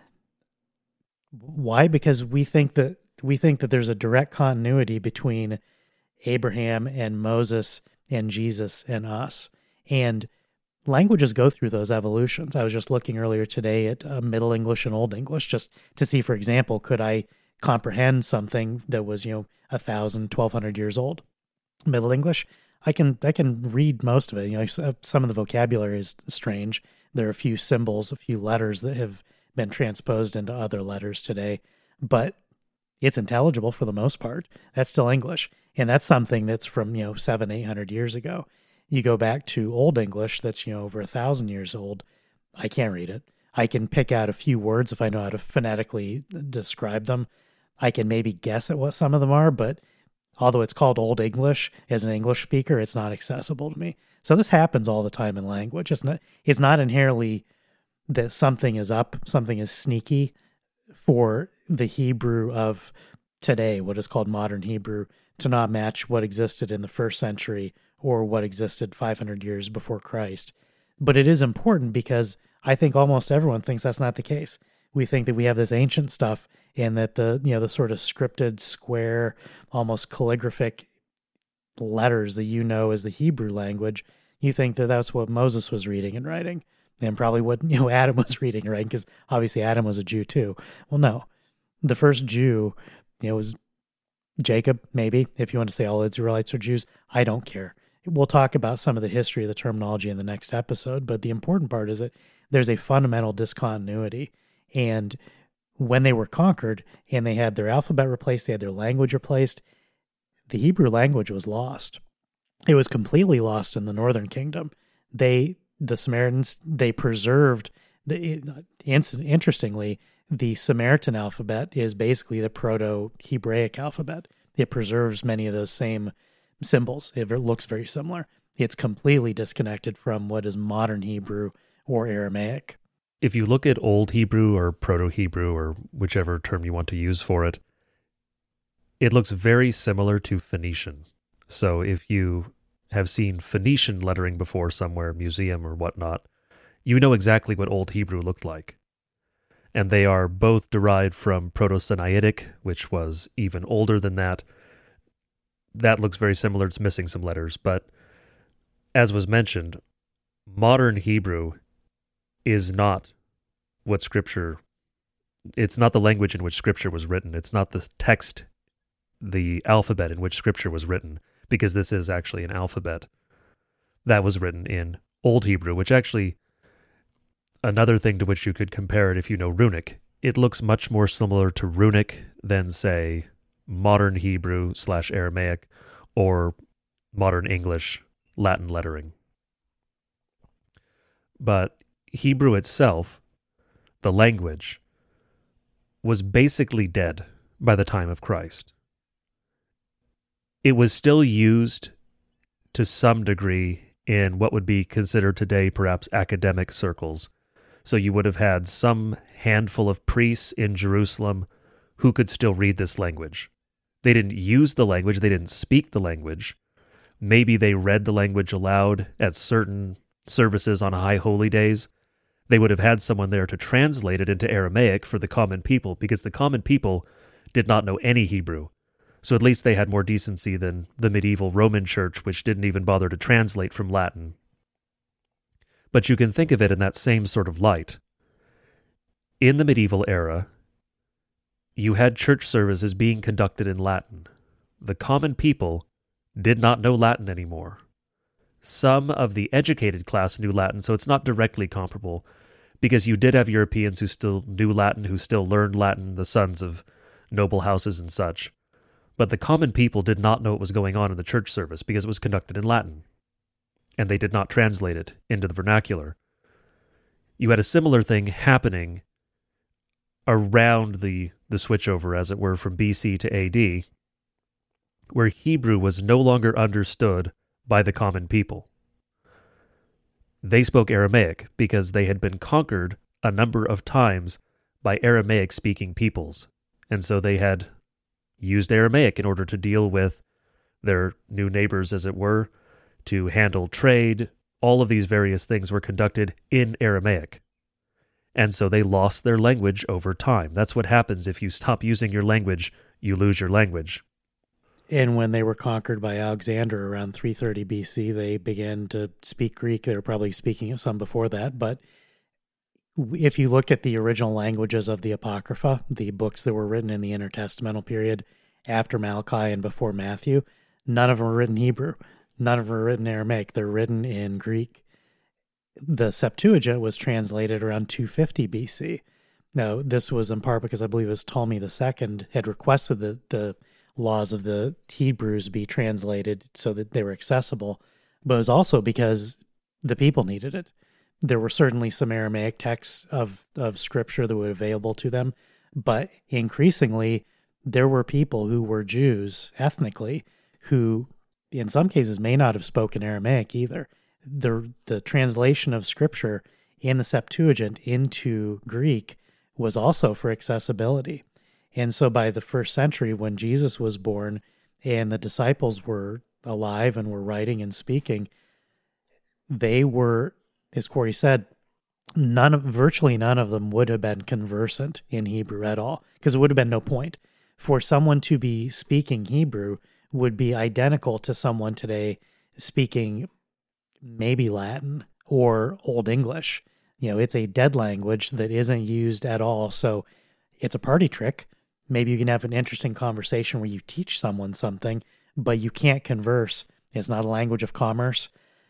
B: Why? Because we think that we think that there's a direct continuity between Abraham and Moses and Jesus and us. And languages go through those evolutions. I was just looking earlier today at uh, Middle English and Old English just to see, for example, could I comprehend something that was, you know, a thousand, twelve hundred years old? Middle English, I can I can read most of it. You know, some of the vocabulary is strange. There are a few symbols, a few letters that have been transposed into other letters today, but it's intelligible for the most part. That's still English, and that's something that's from, you know, seven, eight hundred years ago. You go back to Old English, that's, you know, over a thousand years old. I can't read it. I can pick out a few words if I know how to phonetically describe them. I can maybe guess at what some of them are, but although it's called Old English, as an English speaker, it's not accessible to me. So this happens all the time in language. It's not, it's not inherently that something is up, something is sneaky for the Hebrew of today, what is called modern Hebrew, to not match what existed in the first century or what existed five hundred years before Christ. But it is important because I think almost everyone thinks that's not the case. We think that we have this ancient stuff and that the, you know, the sort of scripted, square, almost calligraphic letters that you know as the Hebrew language, you think that that's what Moses was reading and writing, and probably what, you know, Adam was reading and writing, because obviously Adam was a Jew too. Well, no. The first Jew, you know, was Jacob, maybe, if you want to say all Israelites are Jews. I don't care. We'll talk about some of the history of the terminology in the next episode, but the important part is that there's a fundamental discontinuity. And when they were conquered and they had their alphabet replaced, they had their language replaced, the Hebrew language was lost. It was completely lost in the northern kingdom. They, the Samaritans, they preserved, the, interestingly, the Samaritan alphabet is basically the Proto-Hebraic alphabet. It preserves many of those same symbols. It looks very similar. It's completely disconnected from what is modern Hebrew or Aramaic.
A: If you look at Old Hebrew or Proto-Hebrew or whichever term you want to use for it, it looks very similar to Phoenician. So if you have seen Phoenician lettering before somewhere, museum or whatnot, you know exactly what Old Hebrew looked like. And they are both derived from Proto-Sinaitic, which was even older than that. That looks very similar. It's missing some letters. But as was mentioned, modern Hebrew is not what Scripture, it's not the language in which Scripture was written. It's not the text, the alphabet in which Scripture was written, because this is actually an alphabet that was written in Old Hebrew, which actually, another thing to which you could compare it if you know Runic, it looks much more similar to Runic than, say, modern Hebrew slash Aramaic or modern English Latin lettering. But Hebrew itself, the language, was basically dead by the time of Christ. It was still used to some degree in what would be considered today perhaps academic circles. So you would have had some handful of priests in Jerusalem who could still read this language. They didn't use the language, they didn't speak the language. Maybe they read the language aloud at certain services on high holy days. They would have had someone there to translate it into Aramaic for the common people, because the common people did not know any Hebrew. So at least they had more decency than the medieval Roman Church, which didn't even bother to translate from Latin. But you can think of it in that same sort of light. In the medieval era, you had church services being conducted in Latin. The common people did not know Latin anymore. Some of the educated class knew Latin, so it's not directly comparable, because you did have Europeans who still knew Latin, who still learned Latin, the sons of noble houses and such. But the common people did not know what was going on in the church service because it was conducted in Latin, and they did not translate it into the vernacular. You had a similar thing happening around the, the switchover, as it were, from B C to A D, where Hebrew was no longer understood by the common people. They spoke Aramaic because they had been conquered a number of times by Aramaic-speaking peoples, and so they had used Aramaic in order to deal with their new neighbors, as it were, to handle trade. All of these various things were conducted in Aramaic. And so they lost their language over time. That's what happens if you stop using your language, you lose your language.
B: And when they were conquered by Alexander around three thirty B C, they began to speak Greek. They were probably speaking it some before that. But if you look at the original languages of the Apocrypha, the books that were written in the intertestamental period after Malachi and before Matthew, none of them were written Hebrew. None of them are written Aramaic. They're written in Greek. The Septuagint was translated around two fifty B C. Now, this was in part because I believe it was Ptolemy the Second had requested that the laws of the Hebrews be translated so that they were accessible, but it was also because the people needed it. There were certainly some Aramaic texts of, of Scripture that were available to them, but increasingly, there were people who were Jews ethnically who, in some cases, may not have spoken Aramaic either. The the translation of Scripture in the Septuagint into Greek was also for accessibility. And so by the first century, when Jesus was born and the disciples were alive and were writing and speaking, they were, as Corey said, none of, virtually none of them would have been conversant in Hebrew at all, because it would have been no point. For someone to be speaking Hebrew would be identical to someone today speaking maybe Latin or Old English. You know, it's a dead language that isn't used at all. So it's a party trick. Maybe you can have an interesting conversation where you teach someone something, but you can't converse. It's not a language of commerce.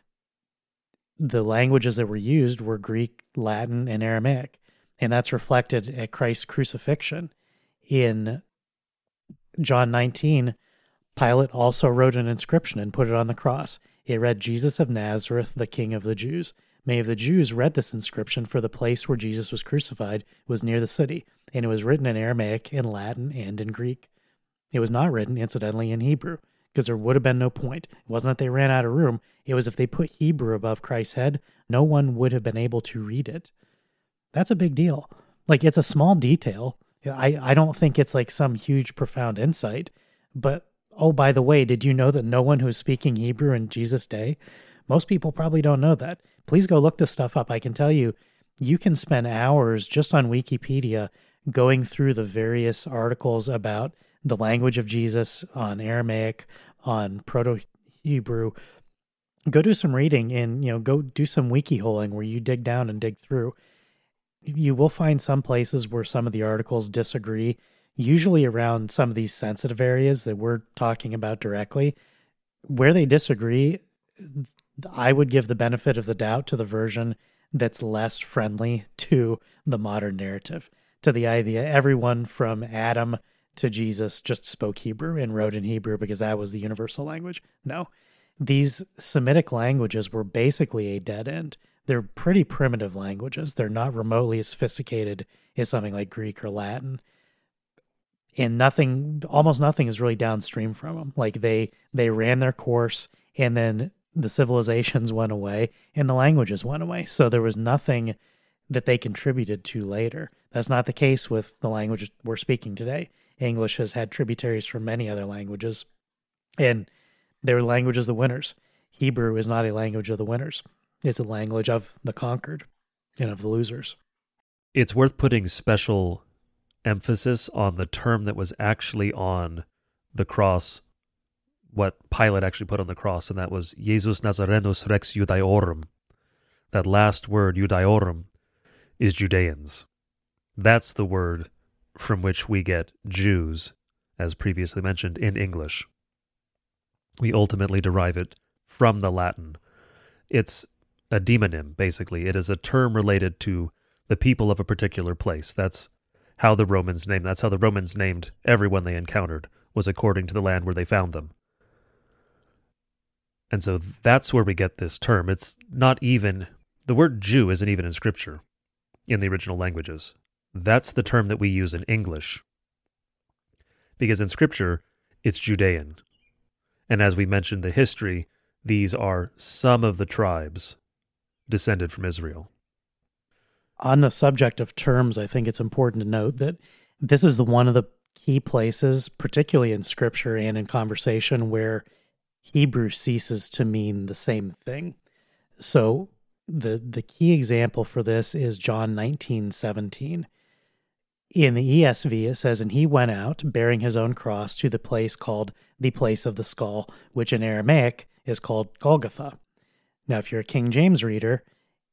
B: The languages that were used were Greek, Latin, and Aramaic. And that's reflected at Christ's crucifixion. In John nineteen, Pilate also wrote an inscription and put it on the cross. It read, "Jesus of Nazareth, the King of the Jews." Many of the Jews read this inscription, for the place where Jesus was crucified was near the city, and it was written in Aramaic, in Latin, and in Greek. It was not written, incidentally, in Hebrew, because there would have been no point. It wasn't that they ran out of room. It was if they put Hebrew above Christ's head, no one would have been able to read it. That's a big deal. Like, it's a small detail. I, I don't think it's like some huge, profound insight. But, oh, by the way, did you know that no one who was speaking Hebrew in Jesus' day? Most people probably don't know that. Please go look this stuff up. I can tell you, you can spend hours just on Wikipedia going through the various articles about the language of Jesus on Aramaic, on Proto-Hebrew. Go do some reading and, you know, go do some wiki holing where you dig down and dig through. You will find some places where some of the articles disagree, usually around some of these sensitive areas that we're talking about directly. Where they disagree, I would give the benefit of the doubt to the version that's less friendly to the modern narrative, to the idea everyone from Adam to Jesus just spoke Hebrew and wrote in Hebrew because that was the universal language. No, these Semitic languages were basically a dead end. They're pretty primitive languages. They're not remotely as sophisticated as something like Greek or Latin. And nothing, almost nothing is really downstream from them. Like they, they ran their course and then the civilizations went away and the languages went away. So there was nothing that they contributed to later. That's not the case with the language we're speaking today. English has had tributaries from many other languages, and they're languages of the winners. Hebrew is not a language of the winners. It's a language of the conquered and of the losers.
A: It's worth putting special emphasis on the term that was actually on the cross, what Pilate actually put on the cross, and that was Jesus Nazarenus Rex Judaeorum. That last word, Judaeorum, is Judeans. That's the word from which we get Jews, as previously mentioned, in English. We ultimately derive it from the Latin. It's a demonym, basically. It is a term related to the people of a particular place. That's how the Romans named, that's how the Romans named everyone they encountered, was according to the land where they found them. And so that's where we get this term. It's not even, the word Jew isn't even in Scripture, in the original languages. That's the term that we use in English. Because in Scripture, it's Judean. And as we mentioned the history, these are some of the tribes descended from Israel.
B: On the subject of terms, I think it's important to note that this is the one of the key places, particularly in Scripture and in conversation, where Hebrew ceases to mean the same thing. So the the key example for this is John nineteen seventeen. In the E S V, it says, "And he went out, bearing his own cross, to the place called the place of the skull, which in Aramaic is called Golgotha." Now, if you're a King James reader,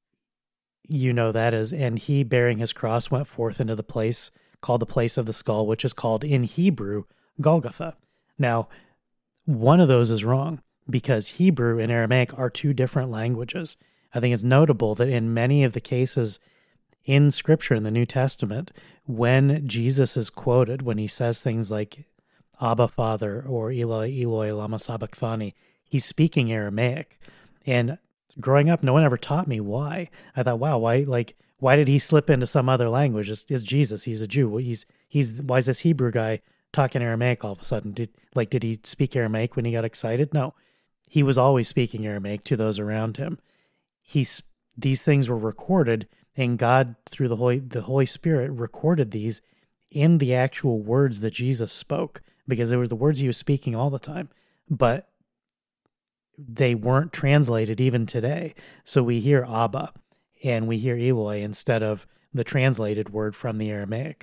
B: you know that as, "And he, bearing his cross, went forth into the place called the place of the skull, which is called in Hebrew Golgotha." Now, one of those is wrong, because Hebrew and Aramaic are two different languages. I think it's notable that in many of the cases in Scripture in the New Testament, when Jesus is quoted, when he says things like Abba, Father, or Eloi, Eloi, lama sabachthani, he's speaking Aramaic. And growing up, no one ever taught me why. I thought, wow, why, like, why did he slip into some other language? It's, it's Jesus. He's a Jew. He's, he's, why is this Hebrew guy talking Aramaic all of a sudden? Did, like, did he speak Aramaic when he got excited? No, he was always speaking Aramaic to those around him. He's, these things were recorded, and God, through the Holy, the Holy Spirit, recorded these in the actual words that Jesus spoke, because they were the words he was speaking all the time, but they weren't translated even today. So we hear Abba and we hear Eloi instead of the translated word from the Aramaic.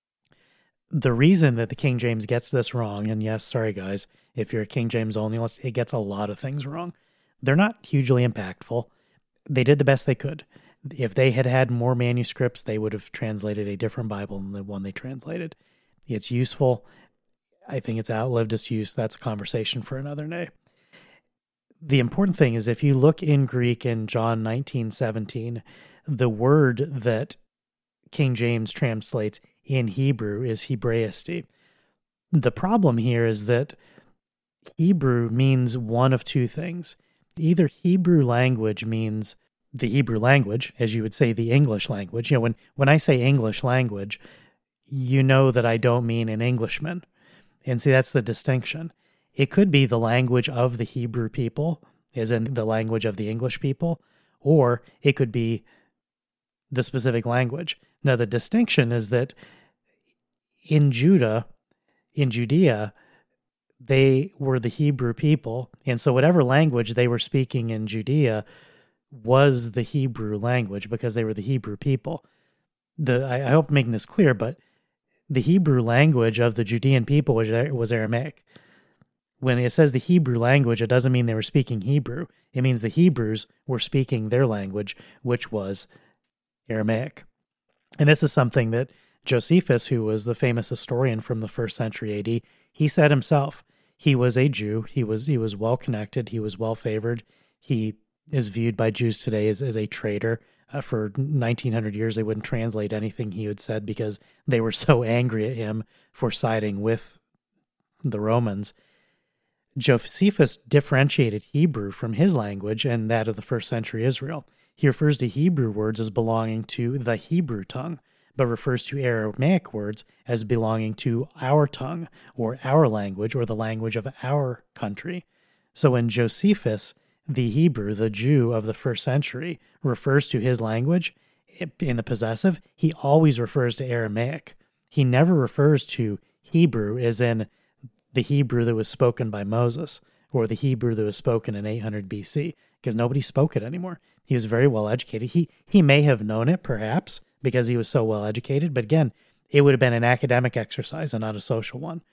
B: The reason that the King James gets this wrong, and yes, sorry guys, if you're a King James only, it gets a lot of things wrong. They're not hugely impactful. They did the best they could. If they had had more manuscripts, they would have translated a different Bible than the one they translated. It's useful. I think it's outlived its use. That's a conversation for another day. The important thing is, if you look in Greek in John nineteen seventeen, the word that King James translates in Hebrew is Hebraisti. The problem here is that Hebrew means one of two things. Either Hebrew language means the Hebrew language, as you would say the English language. You know, when, when I say English language, you know that I don't mean an Englishman. And see, that's the distinction. It could be the language of the Hebrew people, as in the language of the English people, or it could be the specific language. Now, the distinction is that in Judah, in Judea, they were the Hebrew people, and so whatever language they were speaking in Judea was the Hebrew language because they were the Hebrew people. The I, I hope I'm making this clear, but the Hebrew language of the Judean people was, was Aramaic. When it says the Hebrew language, it doesn't mean they were speaking Hebrew. It means the Hebrews were speaking their language, which was Aramaic. And this is something that Josephus, who was the famous historian from the first century A D, he said himself. He was a Jew. He was he was well connected. He was well favored. He is viewed by Jews today as, as a traitor. Uh, for nineteen hundred years, they wouldn't translate anything he had said because they were so angry at him for siding with the Romans. Josephus differentiated Hebrew from his language and that of the first century Israel. He refers to Hebrew words as belonging to the Hebrew tongue, but refers to Aramaic words as belonging to our tongue, or our language, or the language of our country. So when Josephus, the Hebrew, the Jew of the first century, refers to his language in the possessive, he always refers to Aramaic. He never refers to Hebrew as in the Hebrew that was spoken by Moses, or the Hebrew that was spoken in eight hundred B C, because nobody spoke it anymore. He was very well educated. He he may have known it, perhaps, because he was so well educated, but again, it would have been an academic exercise and not a social one.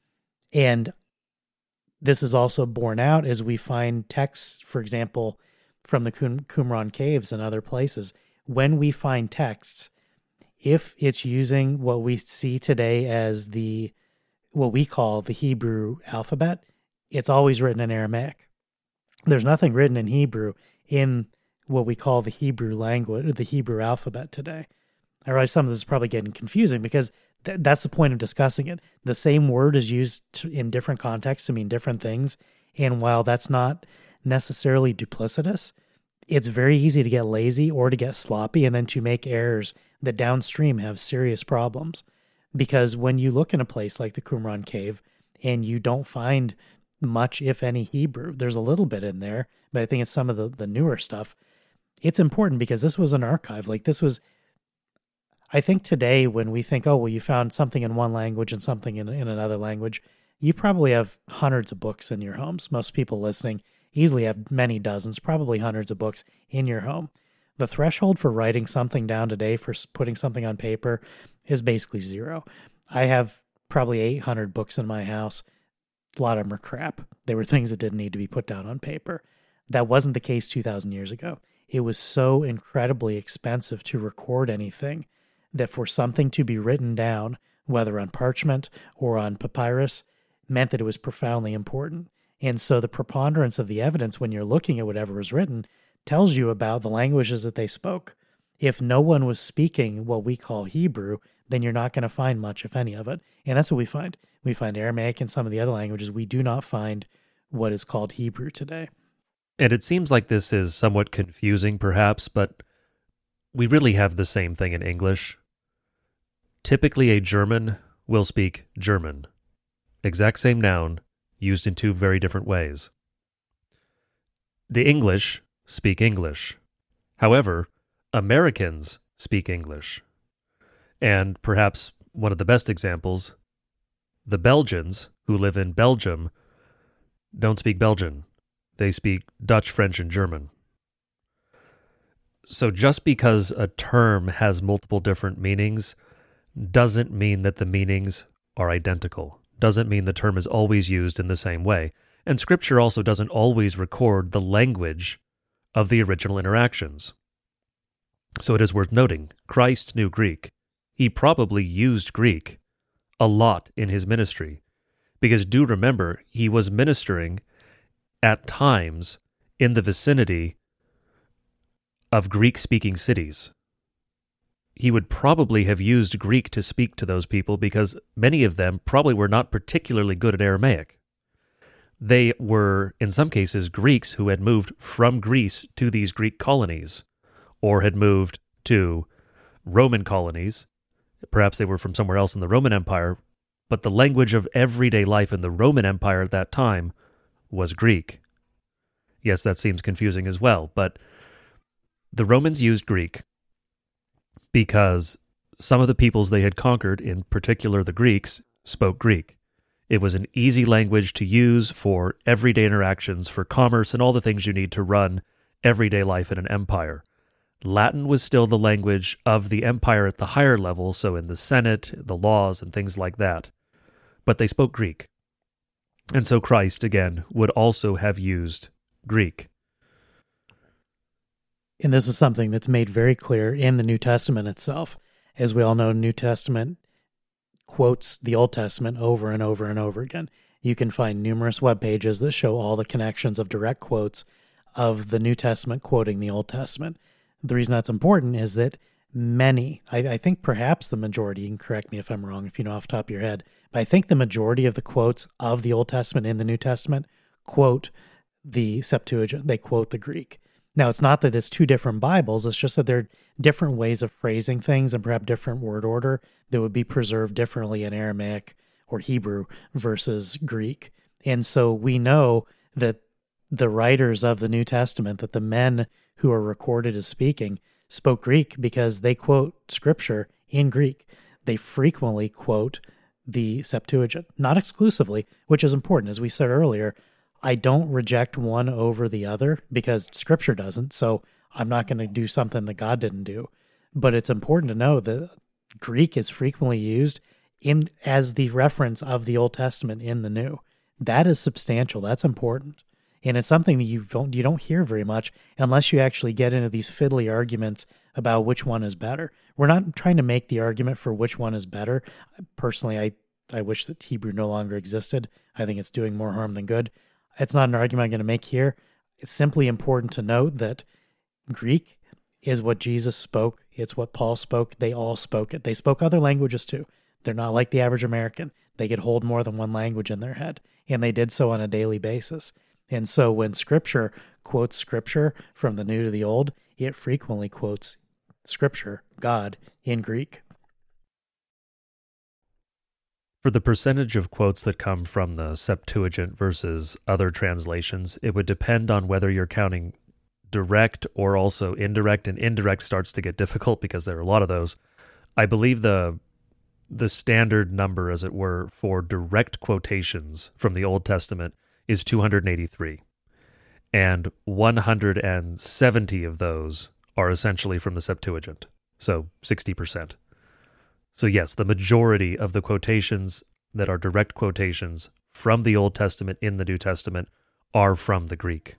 B: And this is also borne out as we find texts, for example, from the Qum- Qumran caves and other places. When we find texts, if it's using what we see today as the what we call the Hebrew alphabet, it's always written in Aramaic. There's nothing written in Hebrew in what we call the Hebrew language, the Hebrew alphabet today. I realize some of this is probably getting confusing because th- that's the point of discussing it. The same word is used to, in different contexts to mean different things. And while that's not necessarily duplicitous, it's very easy to get lazy or to get sloppy and then to make errors that downstream have serious problems. Because when you look in a place like the Qumran cave and you don't find much, if any, Hebrew, there's a little bit in there, but I think it's some of the, the newer stuff. It's important because this was an archive. Like this was, I think today when we think, oh, well, you found something in one language and something in, in another language, you probably have hundreds of books in your homes. Most people listening easily have many dozens, probably hundreds of books in your home. The threshold for writing something down today, for putting something on paper, is basically zero. I have probably eight hundred books in my house. A lot of them are crap. They were things that didn't need to be put down on paper. That wasn't the case two thousand years ago. It was so incredibly expensive to record anything that for something to be written down, whether on parchment or on papyrus, meant that it was profoundly important. And so the preponderance of the evidence when you're looking at whatever was written tells you about the languages that they spoke. If no one was speaking what we call Hebrew, then you're not going to find much, if any of it. And that's what we find. We find Aramaic and some of the other languages. We do not find what is called Hebrew today.
A: And it seems like this is somewhat confusing, perhaps, but we really have the same thing in English. Typically, a German will speak German. Exact same noun, used in two very different ways. The English speak English. However, Americans speak English. And perhaps one of the best examples, the Belgians who live in Belgium don't speak Belgian. They speak Dutch, French, and German. So just because a term has multiple different meanings doesn't mean that the meanings are identical. Doesn't mean the term is always used in the same way. And Scripture also doesn't always record the language of the original interactions. So it is worth noting, Christ knew Greek. He probably used Greek a lot in his ministry, because do remember, he was ministering at times in the vicinity of Greek-speaking cities. He would probably have used Greek to speak to those people because many of them probably were not particularly good at Aramaic. They were, in some cases, Greeks who had moved from Greece to these Greek colonies, or had moved to Roman colonies. Perhaps they were from somewhere else in the Roman Empire, but the language of everyday life in the Roman Empire at that time was Greek. Yes, that seems confusing as well, but the Romans used Greek because some of the peoples they had conquered, in particular the Greeks, spoke Greek. It was an easy language to use for everyday interactions, for commerce, and all the things you need to run everyday life in an empire. Latin was still the language of the empire at the higher level, so in the Senate, the laws, and things like that. But they spoke Greek. And so Christ, again, would also have used Greek.
B: And this is something that's made very clear in the New Testament itself. As we all know, New Testament quotes the Old Testament over and over and over again. You can find numerous web pages that show all the connections of direct quotes of the New Testament quoting the Old Testament. The reason that's important is that many, I, I think perhaps the majority, you can correct me if I'm wrong, if you know off the top of your head, but I think the majority of the quotes of the Old Testament in the New Testament quote the Septuagint. They quote the Greek. Now, it's not that it's two different Bibles, it's just that they're different ways of phrasing things and perhaps different word order that would be preserved differently in Aramaic or Hebrew versus Greek. And so we know that the writers of the New Testament, that the men who are recorded as speaking, spoke Greek because they quote Scripture in Greek. They frequently quote the Septuagint, not exclusively, which is important. As we said earlier, I don't reject one over the other because Scripture doesn't, so I'm not going to do something that God didn't do. But it's important to know that Greek is frequently used in as the reference of the Old Testament in the New. That is substantial. That's important. And it's something that you don't you don't hear very much unless you actually get into these fiddly arguments about which one is better. We're not trying to make the argument for which one is better. Personally, I, I wish that Hebrew no longer existed. I think it's doing more harm than good. It's not an argument I'm going to make here. It's simply important to note that Greek is what Jesus spoke. It's what Paul spoke. They all spoke it. They spoke other languages too. They're not like the average American. They could hold more than one language in their head, and they did so on a daily basis. And so when Scripture quotes Scripture from the New to the Old, it frequently quotes Scripture, God, in Greek.
A: For the percentage of quotes that come from the Septuagint versus other translations, it would depend on whether you're counting direct or also indirect, and indirect starts to get difficult because there are a lot of those. I believe the the standard number, as it were, for direct quotations from the Old Testament is two hundred eighty-three, and one hundred seventy of those are essentially from the Septuagint, so sixty percent. So yes, the majority of the quotations that are direct quotations from the Old Testament in the New Testament are from the Greek.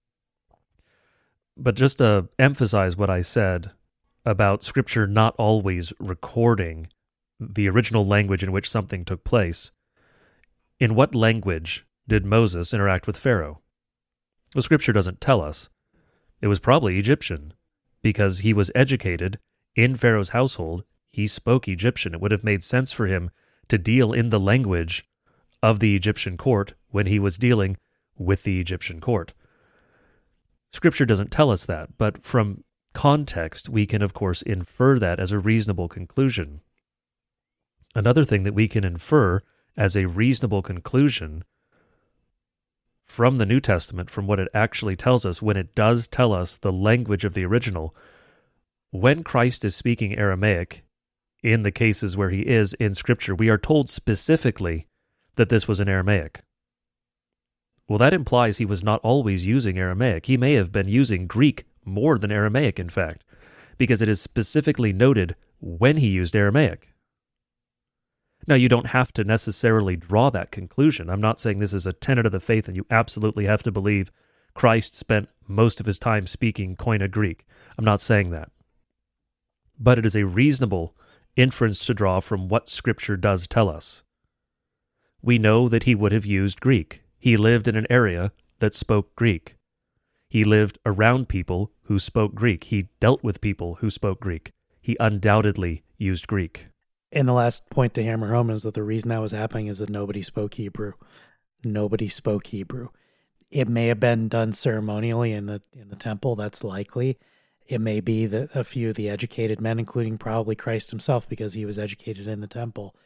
A: But just to emphasize what I said about Scripture not always recording the original language in which something took place, in what language did Moses interact with Pharaoh? Well, Scripture doesn't tell us. It was probably Egyptian, because he was educated in Pharaoh's household. He spoke Egyptian. It would have made sense for him to deal in the language of the Egyptian court when he was dealing with the Egyptian court. Scripture doesn't tell us that, but from context, we can, of course, infer that as a reasonable conclusion. Another thing that we can infer as a reasonable conclusion from the New Testament, from what it actually tells us, when it does tell us the language of the original, when Christ is speaking Aramaic, in the cases where he is in Scripture, we are told specifically that this was in Aramaic. Well, that implies he was not always using Aramaic. He may have been using Greek more than Aramaic, in fact, because it is specifically noted when he used Aramaic. Now, you don't have to necessarily draw that conclusion. I'm not saying this is a tenet of the faith and you absolutely have to believe Christ spent most of his time speaking Koine Greek. I'm not saying that. But it is a reasonable inference to draw from what Scripture does tell us. We know that he would have used Greek. He lived in an area that spoke Greek. He lived around people who spoke Greek. He dealt with people who spoke Greek. He undoubtedly used Greek.
B: And the last point to hammer home is that the reason that was happening is that nobody spoke Hebrew. Nobody spoke Hebrew. It may have been done ceremonially in the in the temple. That's likely. It may be that a few of the educated men, including probably Christ himself, because he was educated in the temple,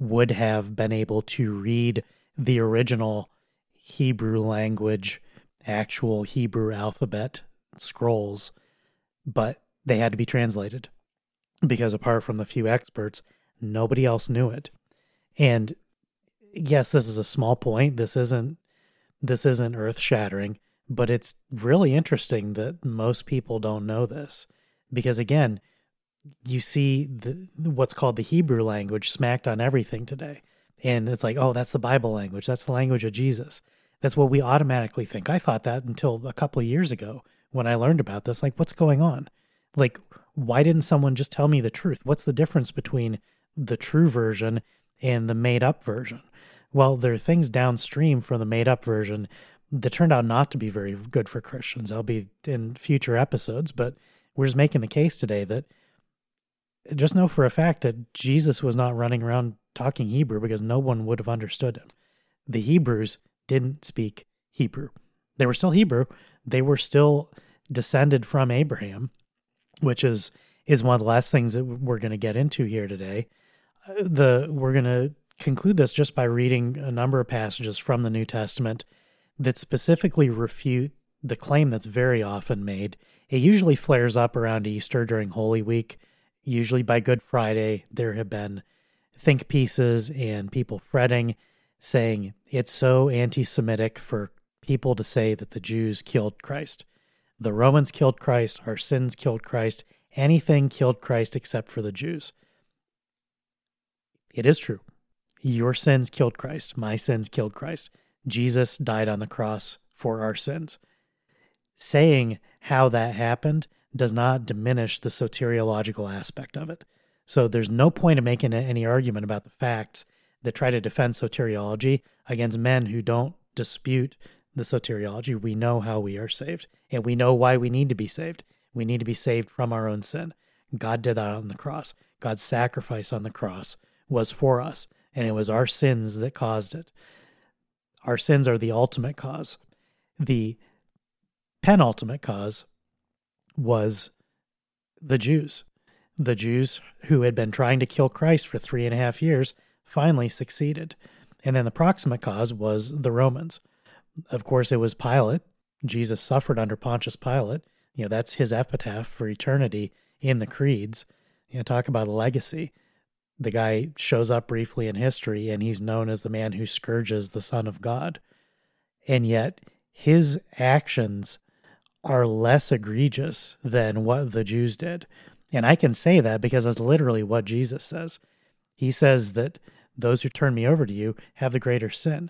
B: would have been able to read the original Hebrew language, actual Hebrew alphabet scrolls, but they had to be translated because apart from the few experts, nobody else knew it. And yes, this is a small point. This isn't this isn't earth-shattering, but it's really interesting that most people don't know this. Because again, you see the what's called the Hebrew language smacked on everything today. And it's like, oh, that's the Bible language. That's the language of Jesus. That's what we automatically think. I thought that until a couple of years ago when I learned about this. Like, what's going on? Like, why didn't someone just tell me the truth? What's the difference between the true version and the made-up version? Well, there are things downstream from the made-up version that turned out not to be very good for Christians. I'll be in future episodes, but we're just making the case today that just know for a fact that Jesus was not running around talking Hebrew because no one would have understood him. The Hebrews didn't speak Hebrew. They were still Hebrew. They were still descended from Abraham, which is is one of the last things that we're going to get into here today. The we're going to conclude this just by reading a number of passages from the New Testament that specifically refute the claim that's very often made. It usually flares up around Easter during Holy Week. Usually by Good Friday, there have been think pieces and people fretting, saying it's so anti-Semitic for people to say that the Jews killed Christ. The Romans killed Christ, our sins killed Christ, anything killed Christ except for the Jews. It is true. Your sins killed Christ. My sins killed Christ. Jesus died on the cross for our sins. Saying how that happened does not diminish the soteriological aspect of it. So there's no point in making any argument about the facts that try to defend soteriology against men who don't dispute the soteriology. We know how we are saved, and we know why we need to be saved. We need to be saved from our own sin. God did that on the cross. God's sacrifice on the cross was for us, and it was our sins that caused it. Our sins are the ultimate cause. The penultimate cause was the Jews. The Jews who had been trying to kill Christ for three and a half years finally succeeded. And then the proximate cause was the Romans. Of course, it was Pilate. Jesus suffered under Pontius Pilate. You know, that's his epitaph for eternity in the creeds. You know, talk about a legacy. The guy shows up briefly in history, and he's known as the man who scourges the Son of God. And yet, his actions are less egregious than what the Jews did. And I can say that because that's literally what Jesus says. He says that those who turn me over to you have the greater sin.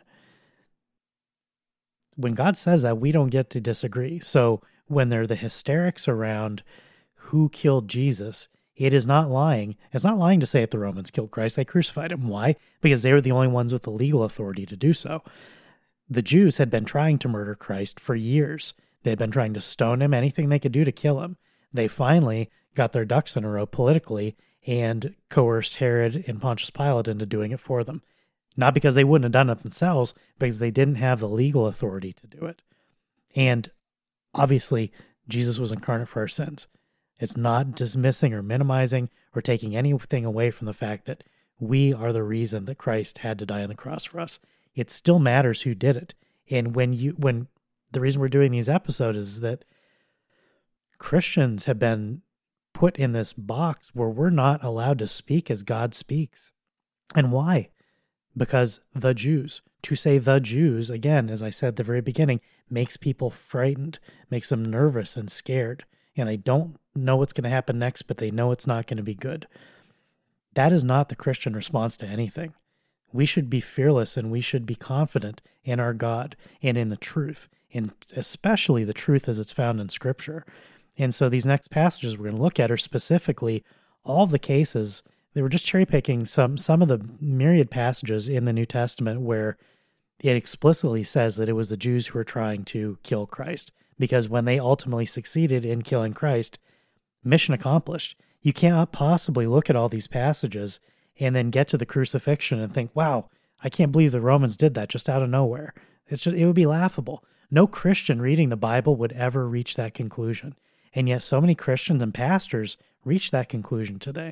B: When God says that, we don't get to disagree. So when there are the hysterics around who killed Jesus, it is not lying. It's not lying to say that the Romans killed Christ. They crucified him. Why? Because they were the only ones with the legal authority to do so. The Jews had been trying to murder Christ for years. They had been trying to stone him, anything they could do to kill him. They finally got their ducks in a row politically and coerced Herod and Pontius Pilate into doing it for them. Not because they wouldn't have done it themselves, because they didn't have the legal authority to do it. And obviously, Jesus was incarnate for our sins. It's not dismissing or minimizing or taking anything away from the fact that we are the reason that Christ had to die on the cross for us. It still matters who did it. And when you, when the reason we're doing these episodes is that Christians have been put in this box where we're not allowed to speak as God speaks. And why? Because the Jews. To say the Jews, again, as I said at the very beginning, makes people frightened, makes them nervous and scared. And they don't know what's going to happen next, but they know it's not going to be good. That is not the Christian response to anything. We should be fearless and we should be confident in our God and in the truth, and especially the truth as it's found in Scripture. And so these next passages we're going to look at are specifically all the cases. They were just cherry picking some some of the myriad passages in the New Testament where it explicitly says that it was the Jews who were trying to kill Christ. Because when they ultimately succeeded in killing Christ, mission accomplished. You cannot possibly look at all these passages and then get to the crucifixion and think, wow, I can't believe the Romans did that just out of nowhere. It's just, it would be laughable. No Christian reading the Bible would ever reach that conclusion. And yet so many Christians and pastors reach that conclusion today.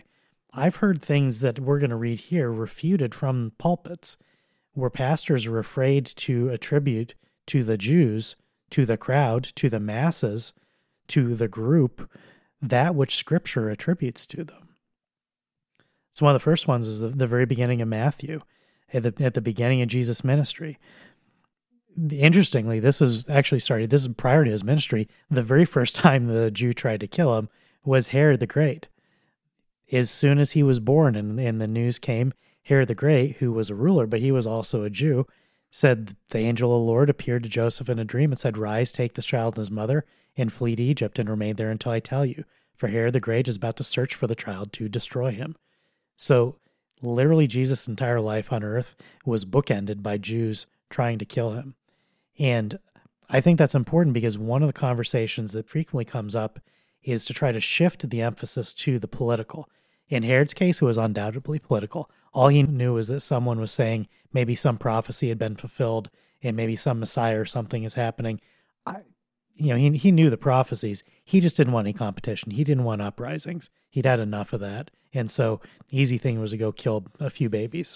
B: I've heard things that we're going to read here refuted from pulpits, where pastors are afraid to attribute to the Jews, to the crowd, to the masses, to the group, that which Scripture attributes to them. So one of the first ones is the, the very beginning of Matthew, at the, at the beginning of Jesus' ministry. Interestingly, this was actually, sorry, this is prior to his ministry. The very first time the Jew tried to kill him was Herod the Great. As soon as he was born and, and the news came, Herod the Great, who was a ruler, but he was also a Jew, said, the angel of the Lord appeared to Joseph in a dream and said, rise, take this child and his mother, and flee to Egypt and remain there until I tell you. For Herod the Great is about to search for the child to destroy him. So literally Jesus' entire life on earth was bookended by Jews trying to kill him. And I think that's important because one of the conversations that frequently comes up is to try to shift the emphasis to the political. In Herod's case, it was undoubtedly political. All he knew was that someone was saying maybe some prophecy had been fulfilled and maybe some Messiah or something is happening. I, you know, he, he knew the prophecies. He just didn't want any competition. He didn't want uprisings. He'd had enough of that. And so easy thing was to go kill a few babies.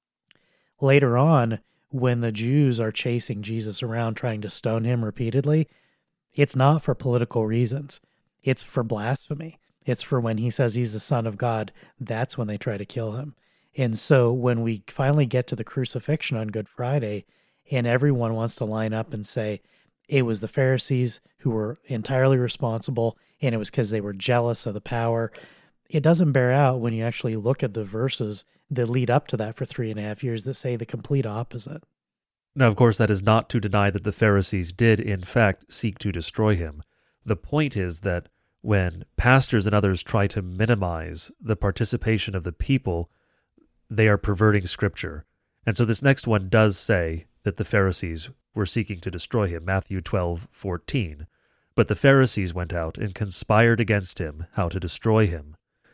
B: Later on, when the Jews are chasing Jesus around trying to stone him repeatedly, it's not for political reasons. It's for blasphemy. It's for when he says he's the Son of God. That's when they try to kill him. And so when we finally get to the crucifixion on Good Friday, and everyone wants to line up and say it was the Pharisees who were entirely responsible, and it was because they were jealous of the power, it doesn't bear out when you actually look at the verses that lead up to that for three and a half years that say the complete opposite.
A: Now, of course, that is not to deny that the Pharisees did, in fact, seek to destroy him. The point is that when pastors and others try to minimize the participation of the people, they are perverting Scripture. And so this next one does say that the Pharisees were seeking to destroy him, Matthew twelve fourteen. But the Pharisees went out and conspired against him how to destroy him.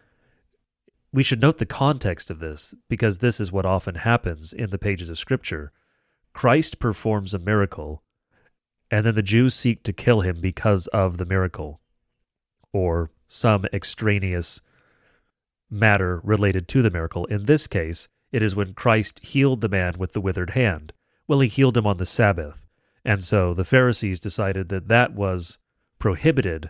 A: We should note the context of this, because this is what often happens in the pages of Scripture. Christ performs a miracle, and then the Jews seek to kill him because of the miracle, or some extraneous matter related to the miracle. In this case, it is when Christ healed the man with the withered hand. Well, he healed him on the Sabbath, and so the Pharisees decided that that was prohibited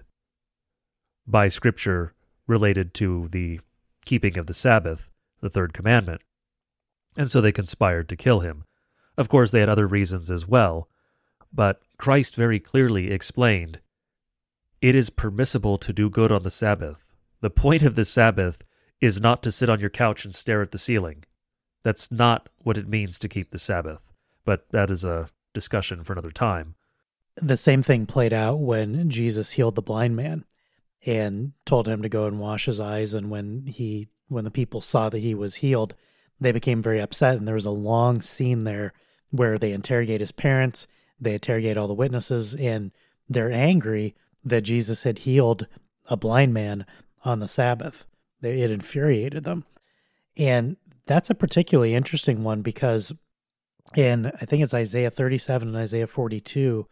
A: by Scripture related to the keeping of the Sabbath, the third commandment, and so they conspired to kill him. Of course, they had other reasons as well, but Christ very clearly explained, it is permissible to do good on the Sabbath. The point of the Sabbath is not to sit on your couch and stare at the ceiling. That's not what it means to keep the Sabbath, but that is a discussion for another time.
B: The same thing played out when Jesus healed the blind man and told him to go and wash his eyes, and when he when the people saw that he was healed, they became very upset, and there was a long scene there where they interrogate his parents, they interrogate all the witnesses, and they're angry that Jesus had healed a blind man on the Sabbath. It infuriated them. And that's a particularly interesting one because in, I think it's Isaiah thirty-seven and Isaiah forty-two,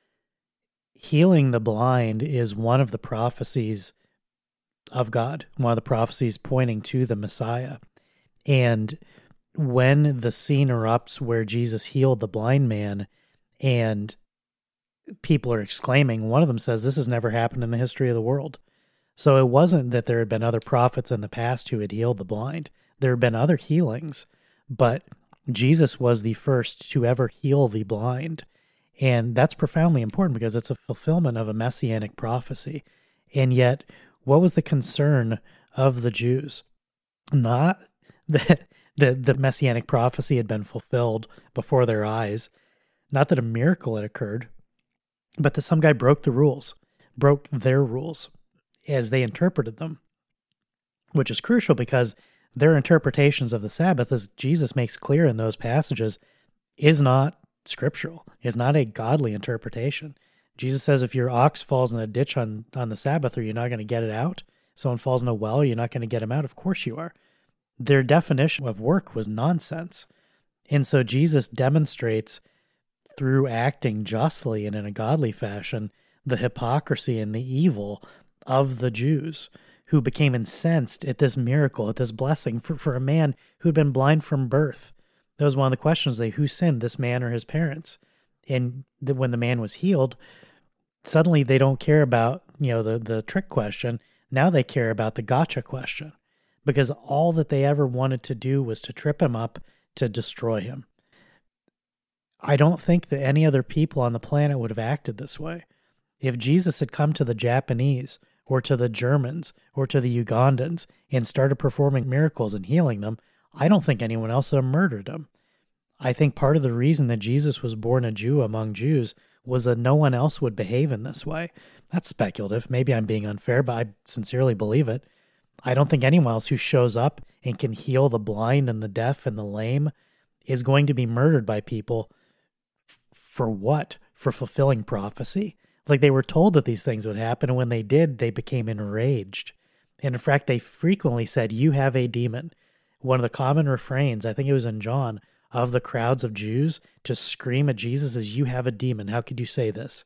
B: healing the blind is one of the prophecies of God, one of the prophecies pointing to the Messiah. And when the scene erupts where Jesus healed the blind man and people are exclaiming, one of them says, this has never happened in the history of the world. So it wasn't that there had been other prophets in the past who had healed the blind. There had been other healings, but Jesus was the first to ever heal the blind. And that's profoundly important because it's a fulfillment of a messianic prophecy. And yet, what was the concern of the Jews? Not that the, the messianic prophecy had been fulfilled before their eyes, not that a miracle had occurred, but that some guy broke the rules, broke their rules as they interpreted them, which is crucial because their interpretations of the Sabbath, as Jesus makes clear in those passages, is not scriptural, is not a godly interpretation. Jesus says if your ox falls in a ditch on, on the Sabbath, are you not going to get it out? Someone falls in a well, you're not going to get him out? Of course you are. Their definition of work was nonsense. And so Jesus demonstrates through acting justly and in a godly fashion the hypocrisy and the evil of the Jews who became incensed at this miracle, at this blessing for, for a man who'd been blind from birth. That was one of the questions. They, who sinned, this man or his parents? And the, when the man was healed, suddenly they don't care about, you know, the, the trick question. Now they care about the gotcha question, because all that they ever wanted to do was to trip him up, to destroy him. I don't think that any other people on the planet would have acted this way. If Jesus had come to the Japanese or to the Germans or to the Ugandans and started performing miracles and healing them, I don't think anyone else would have murdered him. I think part of the reason that Jesus was born a Jew among Jews was that no one else would behave in this way. That's speculative. Maybe I'm being unfair, but I sincerely believe it. I don't think anyone else who shows up and can heal the blind and the deaf and the lame is going to be murdered by people. F- for what? For fulfilling prophecy? Like, they were told that these things would happen, and when they did, they became enraged. And in fact, they frequently said, "You have a demon." One of the common refrains, I think it was in John, of the crowds of Jews to scream at Jesus is, "You have a demon. How could you say this?"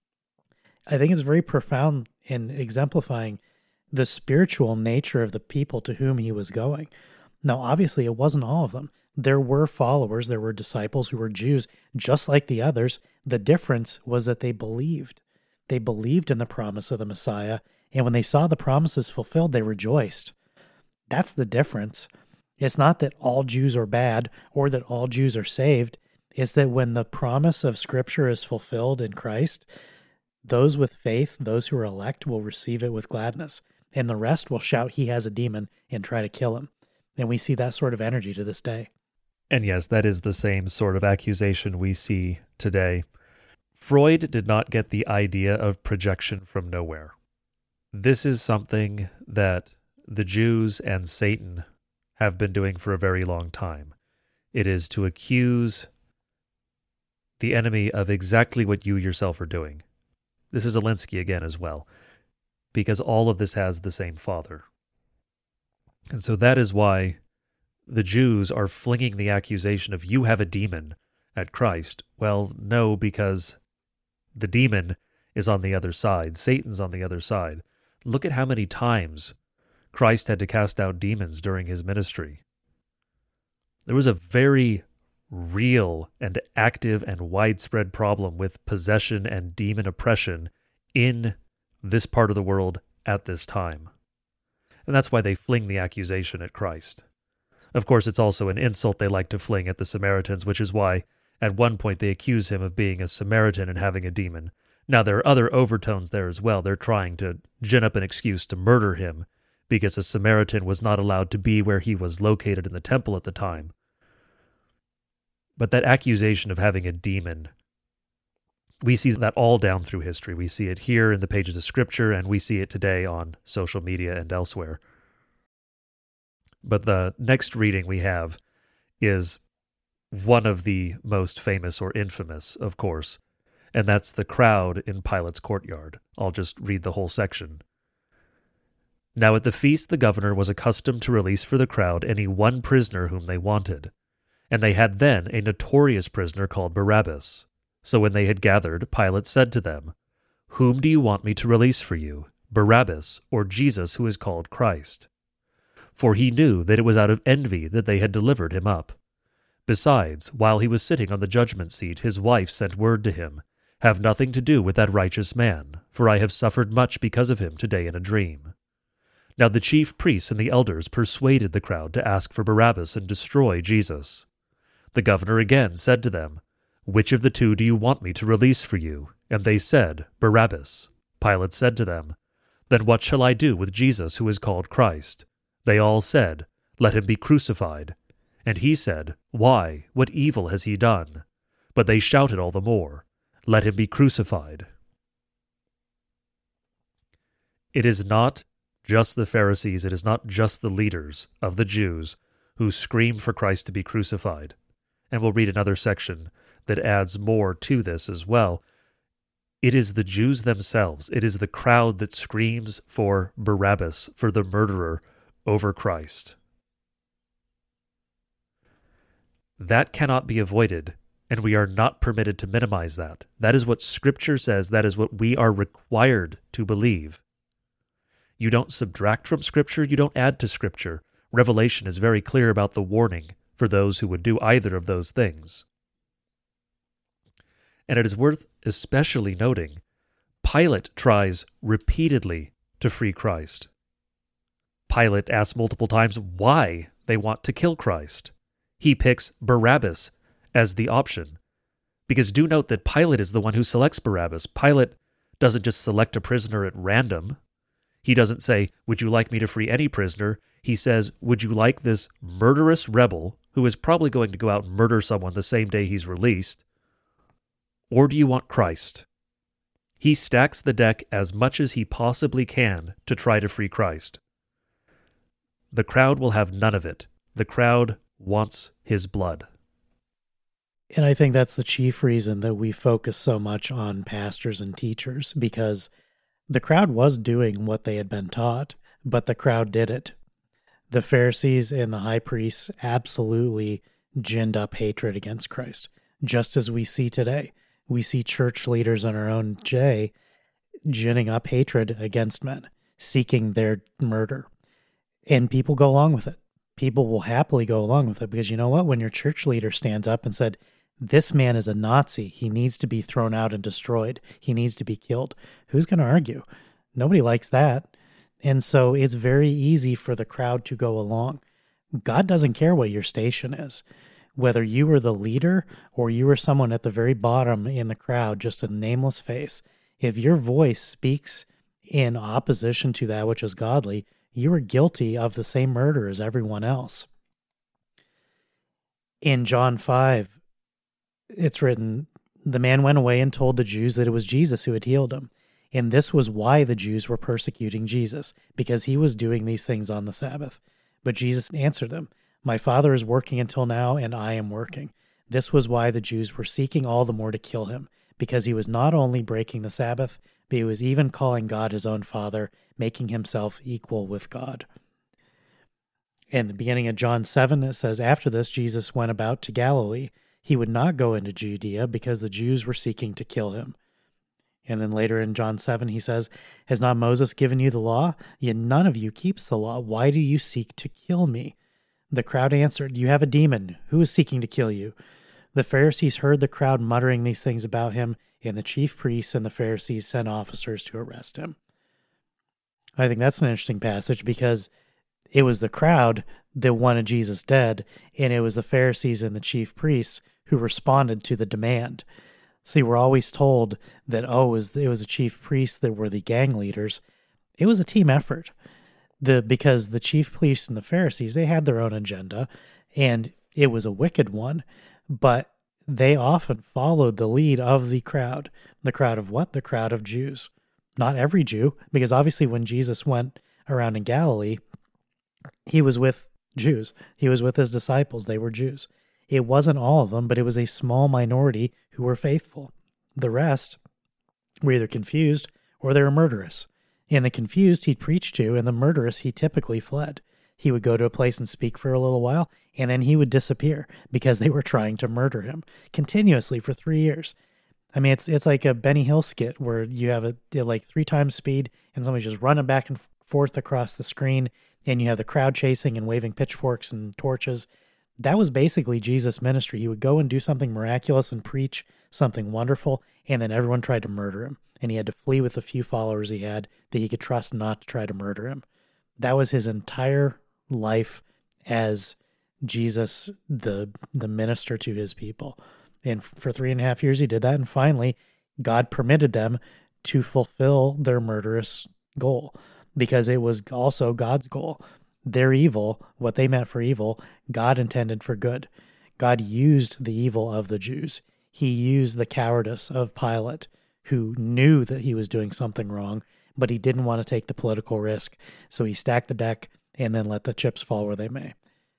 B: I think it's very profound in exemplifying the spiritual nature of the people to whom he was going. Now, obviously, it wasn't all of them. There were followers, there were disciples who were Jews, just like the others. The difference was that they believed. They believed in the promise of the Messiah, and when they saw the promises fulfilled, they rejoiced. That's the difference. It's not that all Jews are bad or that all Jews are saved. It's that when the promise of Scripture is fulfilled in Christ, those with faith, those who are elect, will receive it with gladness, and the rest will shout, "He has a demon," and try to kill him. And we see that sort of energy to this day.
A: And yes, that is the same sort of accusation we see today. Freud did not get the idea of projection from nowhere. This is something that the Jews and Satan have been doing for a very long time. It is to accuse the enemy of exactly what you yourself are doing. This is Alinsky again as well, because all of this has the same father. And so that is why the Jews are flinging the accusation of "you have a demon" at Christ. Well, no, because the demon is on the other side. Satan's on the other side. Look at how many times Christ had to cast out demons during his ministry. There was a very real and active and widespread problem with possession and demon oppression in this part of the world at this time. And that's why they fling the accusation at Christ. Of course, it's also an insult they like to fling at the Samaritans, which is why at one point they accuse him of being a Samaritan and having a demon. Now, there are other overtones there as well. They're trying to gin up an excuse to murder him because a Samaritan was not allowed to be where he was located in the temple at the time. But that accusation of having a demon, we see that all down through history. We see it here in the pages of Scripture, and we see it today on social media and elsewhere. But the next reading we have is one of the most famous or infamous, of course, and that's the crowd in Pilate's courtyard. I'll just read the whole section. "Now at the feast the governor was accustomed to release for the crowd any one prisoner whom they wanted. And they had then a notorious prisoner called Barabbas. So when they had gathered, Pilate said to them, 'Whom do you want me to release for you, Barabbas or Jesus who is called Christ?' For he knew that it was out of envy that they had delivered him up. Besides, while he was sitting on the judgment seat, his wife sent word to him, 'Have nothing to do with that righteous man, for I have suffered much because of him today in a dream.' Now the chief priests and the elders persuaded the crowd to ask for Barabbas and destroy Jesus. The governor again said to them, 'Which of the two do you want me to release for you?' And they said, 'Barabbas.' Pilate said to them, 'Then what shall I do with Jesus who is called Christ?' They all said, 'Let him be crucified.' And he said, 'Why? What evil has he done?' But they shouted all the more, 'Let him be crucified.'" It is not just the Pharisees, it is not just the leaders of the Jews who scream for Christ to be crucified. And we'll read another section that adds more to this as well. It is the Jews themselves. It is the crowd that screams for Barabbas, for the murderer, over Christ. That cannot be avoided, and we are not permitted to minimize that. That is what Scripture says. That is what we are required to believe. You don't subtract from Scripture, you don't add to Scripture. Revelation is very clear about the warning for those who would do either of those things. And it is worth especially noting, Pilate tries repeatedly to free Christ. Pilate asks multiple times why they want to kill Christ. He picks Barabbas as the option. Because do note that Pilate is the one who selects Barabbas. Pilate doesn't just select a prisoner at random. He doesn't say, would you like me to free any prisoner? He says, would you like this murderous rebel who is probably going to go out and murder someone the same day he's released? Or do you want Christ? He stacks the deck as much as he possibly can to try to free Christ. The crowd will have none of it. The crowd wants his blood.
B: And I think that's the chief reason that we focus so much on pastors and teachers, because the crowd was doing what they had been taught, but the crowd did it. The Pharisees and the high priests absolutely ginned up hatred against Christ, just as we see today. We see church leaders in our own day ginning up hatred against men, seeking their murder. And people go along with it. People will happily go along with it because you know what? When your church leader stands up and said, this man is a Nazi, he needs to be thrown out and destroyed, he needs to be killed, who's going to argue? Nobody likes that. And so it's very easy for the crowd to go along. God doesn't care what your station is. Whether you were the leader or you were someone at the very bottom in the crowd, just a nameless face, if your voice speaks in opposition to that which is godly, you are guilty of the same murder as everyone else. In John five, it's written, the man went away and told the Jews that it was Jesus who had healed him. And this was why the Jews were persecuting Jesus, because he was doing these things on the Sabbath. But Jesus answered them, my Father is working until now, and I am working. This was why the Jews were seeking all the more to kill him, because he was not only breaking the Sabbath, but he was even calling God his own Father, making himself equal with God. In the beginning of John seven, it says, after this, Jesus went about to Galilee. He would not go into Judea because the Jews were seeking to kill him. And then later in John seven, he says, has not Moses given you the law? Yet none of you keeps the law. Why do you seek to kill me? The crowd answered, you have a demon. Who is seeking to kill you? The Pharisees heard the crowd muttering these things about him, and the chief priests and the Pharisees sent officers to arrest him. I think that's an interesting passage because it was the crowd that wanted Jesus dead, and it was the Pharisees and the chief priests who responded to the demand. See, we're always told that, oh, it was, it was the chief priests that were the gang leaders. It was a team effort. The because the chief priests and the Pharisees, they had their own agenda, and it was a wicked one, but they often followed the lead of the crowd. The crowd of what? The crowd of Jews. Not every Jew, because obviously when Jesus went around in Galilee, he was with Jews. He was with his disciples. They were Jews. It wasn't all of them, but it was a small minority who were faithful. The rest were either confused or they were murderous. And the confused he'd preach to, and the murderous he typically fled. He would go to a place and speak for a little while, and then he would disappear because they were trying to murder him continuously for three years. I mean, it's it's like a Benny Hill skit where you have a like three times speed, and somebody's just running back and forth across the screen, and you have the crowd chasing and waving pitchforks and torches. That was basically Jesus' ministry. He would go and do something miraculous and preach something wonderful, and then everyone tried to murder him. And he had to flee with the few followers he had that he could trust not to try to murder him. That was his entire life as Jesus, the the minister to his people. And for three and a half years he did that, and finally God permitted them to fulfill their murderous goal, because it was also God's goal. Their evil, what they meant for evil, God intended for good. God used the evil of the Jews. He used the cowardice of Pilate, who knew that he was doing something wrong, but he didn't want to take the political risk, so he stacked the deck and then let the chips fall where they may.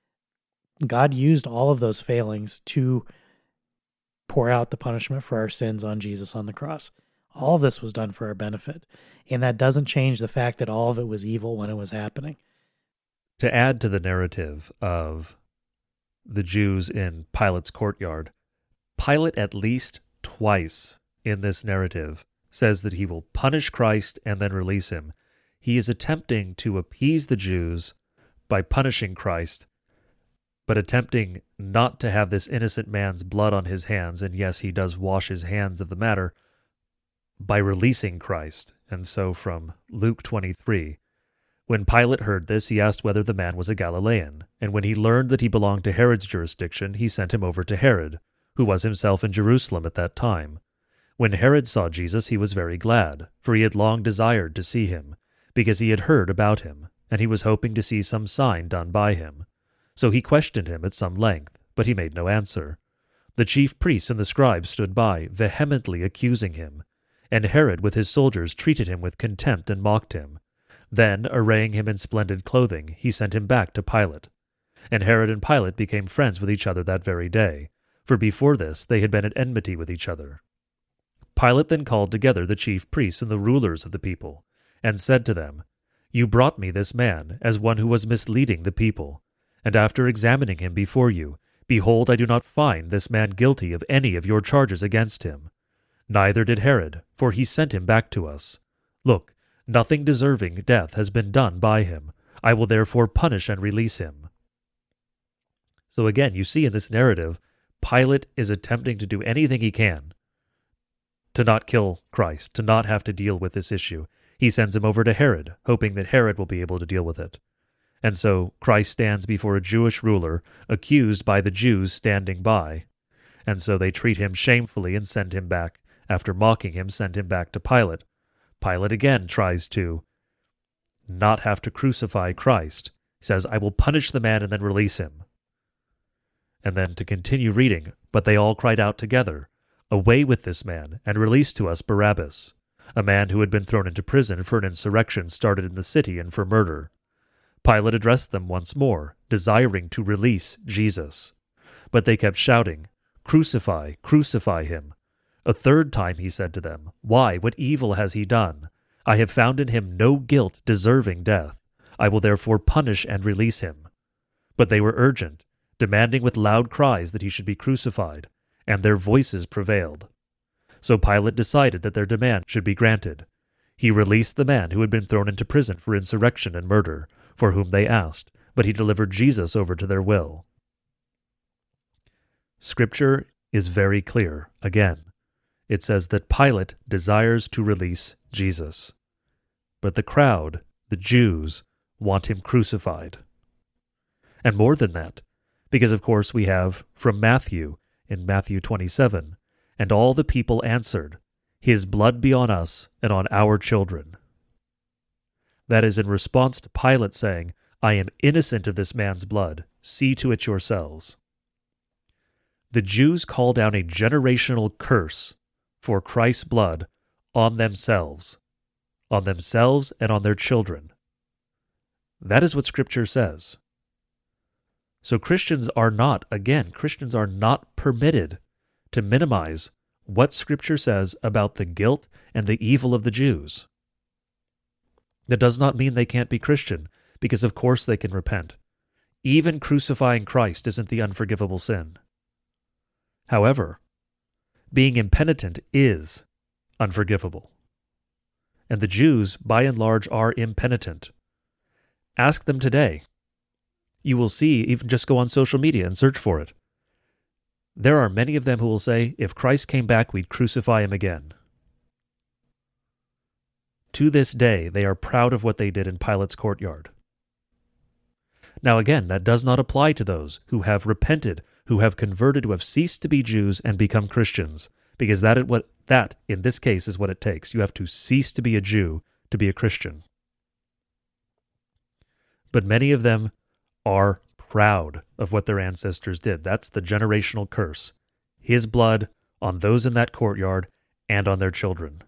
B: God used all of those failings to pour out the punishment for our sins on Jesus on the cross. All of this was done for our benefit, and that doesn't change the fact that all of it was evil when it was happening.
A: To add to the narrative of the Jews in Pilate's courtyard, Pilate at least twice in this narrative says that he will punish Christ and then release him. he is attempting to appease the Jews by punishing Christ, but attempting not to have this innocent man's blood on his hands, and yes, he does wash his hands of the matter, by releasing Christ. And so from Luke twenty-three, when Pilate heard this, he asked whether the man was a Galilean, and when he learned that he belonged to Herod's jurisdiction, he sent him over to Herod, who was himself in Jerusalem at that time. When Herod saw Jesus, he was very glad, for he had long desired to see him, because he had heard about him, and he was hoping to see some sign done by him. So he questioned him at some length, but he made no answer. The chief priests and the scribes stood by, vehemently accusing him, and Herod with his soldiers treated him with contempt and mocked him. Then, arraying him in splendid clothing, he sent him back to Pilate. And Herod and Pilate became friends with each other that very day, for before this they had been at enmity with each other. Pilate then called together the chief priests and the rulers of the people, and said to them, "You brought me this man as one who was misleading the people, and after examining him before you, behold, I do not find this man guilty of any of your charges against him. Neither did Herod, for he sent him back to us. Look, nothing deserving death has been done by him. I will therefore punish and release him." So again, you see in this narrative, Pilate is attempting to do anything he can to not kill Christ, to not have to deal with this issue. He sends him over to Herod, hoping that Herod will be able to deal with it. And so Christ stands before a Jewish ruler, accused by the Jews standing by. And so they treat him shamefully and send him back. After mocking him, send him back to Pilate. Pilate again tries to not have to crucify Christ. He says, "I will punish the man and then release him." And then to continue reading, "But they all cried out together, 'Away with this man, and release to us Barabbas,' a man who had been thrown into prison for an insurrection started in the city and for murder." Pilate addressed them once more, desiring to release Jesus. But they kept shouting, "Crucify, crucify him." A third time he said to them, "Why, what evil has he done? I have found in him no guilt deserving death. I will therefore punish and release him." But they were urgent, demanding with loud cries that he should be crucified, and their voices prevailed. So Pilate decided that their demand should be granted. He released the man who had been thrown into prison for insurrection and murder, for whom they asked, but he delivered Jesus over to their will. Scripture is very clear, again. It says that Pilate desires to release Jesus. But the crowd, the Jews, want him crucified. And more than that, because of course we have from Matthew, in Matthew twenty-seven, "And all the people answered, 'His blood be on us and on our children.'" That is in response to Pilate saying, "I am innocent of this man's blood. See to it yourselves." The Jews call down a generational curse for Christ's blood on themselves, on themselves and on their children. That is what Scripture says. So Christians are not, again, Christians are not permitted to minimize what Scripture says about the guilt and the evil of the Jews. That does not mean they can't be Christian, because of course they can repent. Even crucifying Christ isn't the unforgivable sin. However, being impenitent is unforgivable. And the Jews, by and large, are impenitent. Ask them today. You will see, even just go on social media and search for it. There are many of them who will say, if Christ came back, we'd crucify him again. To this day, they are proud of what they did in Pilate's courtyard. Now again, that does not apply to those who have repented, who have converted, who have ceased to be Jews and become Christians, because that, is what, that, in this case, is what it takes. You have to cease to be a Jew to be a Christian. But many of them are proud of what their ancestors did. That's the generational curse. His blood on those in that courtyard and on their children.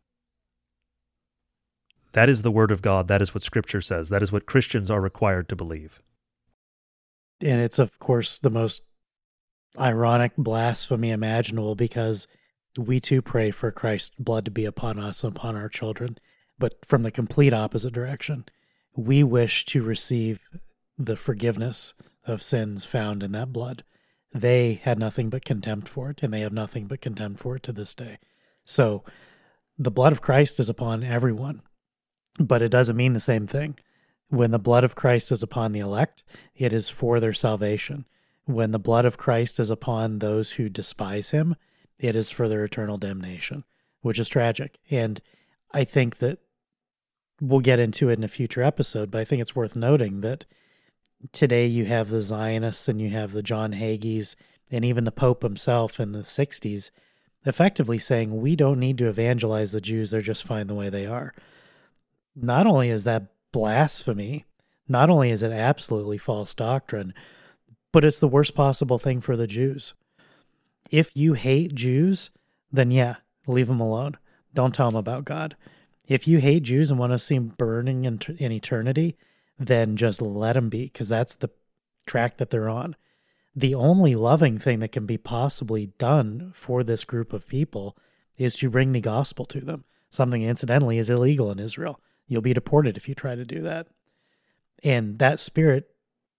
A: That is the word of God. That is what Scripture says. That is what Christians are required to believe.
B: And it's, of course, the most ironic blasphemy imaginable, because we too pray for Christ's blood to be upon us and upon our children, but from the complete opposite direction. We wish to receive the forgiveness of sins found in that blood. They had nothing but contempt for it, and they have nothing but contempt for it to this day. So the blood of Christ is upon everyone. but it doesn't mean the same thing. When the blood of Christ is upon the elect, it is for their salvation. When the blood of Christ is upon those who despise him, it is for their eternal damnation, which is tragic. And I think that we'll get into it in a future episode, but I think it's worth noting that today you have the Zionists and you have the John Hagees and even the Pope himself in the sixties effectively saying we don't need to evangelize the Jews, they're just fine the way they are. Not only is that blasphemy, not only is it absolutely false doctrine, but it's the worst possible thing for the Jews. If you hate Jews, then yeah, leave them alone. Don't tell them about God. If you hate Jews and want to see them burning in, in eternity, then just let them be, because that's the track that they're on. The only loving thing that can be possibly done for this group of people is to bring the gospel to them. Something, incidentally, is illegal in Israel. You'll be deported if you try to do that. And that spirit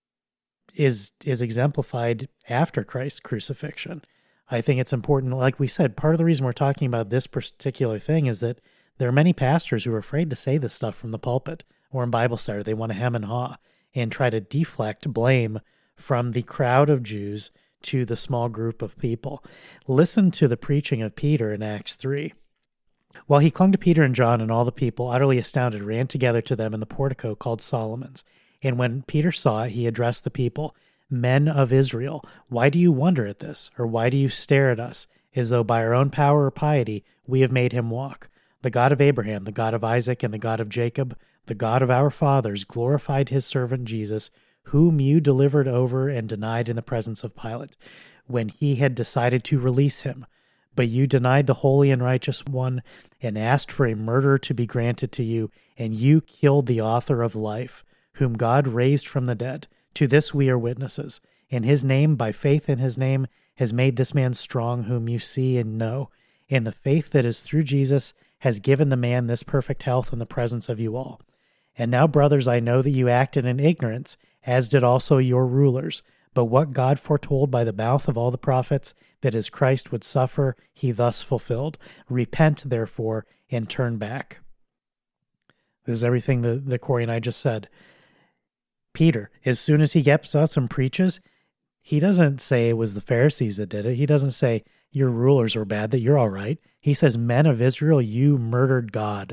B: is is exemplified after Christ's crucifixion. I think it's important, like we said, part of the reason we're talking about this particular thing is that there are many pastors who are afraid to say this stuff from the pulpit or in Bible study. They want to hem and haw and try to deflect blame from the crowd of Jews to the small group of people. Listen to the preaching of Peter in Acts three. While he clung to Peter and John, and all the people, utterly astounded, ran together to them in the portico called Solomon's. And when Peter saw it, he addressed the people, "Men of Israel, why do you wonder at this? Or why do you stare at us, as though by our own power or piety we have made him walk? The God of Abraham, the God of Isaac, and the God of Jacob, the God of our fathers, glorified his servant Jesus, whom you delivered over and denied in the presence of Pilate, when he had decided to release him. But you denied the holy and righteous one, and asked for a murderer to be granted to you, and you killed the author of life, whom God raised from the dead. To this we are witnesses. And his name, by faith in his name, has made this man strong, whom you see and know. And the faith that is through Jesus has given the man this perfect health in the presence of you all. And now, brothers, I know that you acted in ignorance, as did also your rulers. But what God foretold by the mouth of all the prophets, that his Christ would suffer, he thus fulfilled. Repent, therefore, and turn back." This is everything that, that Corey and I just said. Peter, as soon as he gets us and preaches, he doesn't say it was the Pharisees that did it. He doesn't say your rulers were bad, that you're all right. He says, "Men of Israel, you murdered God."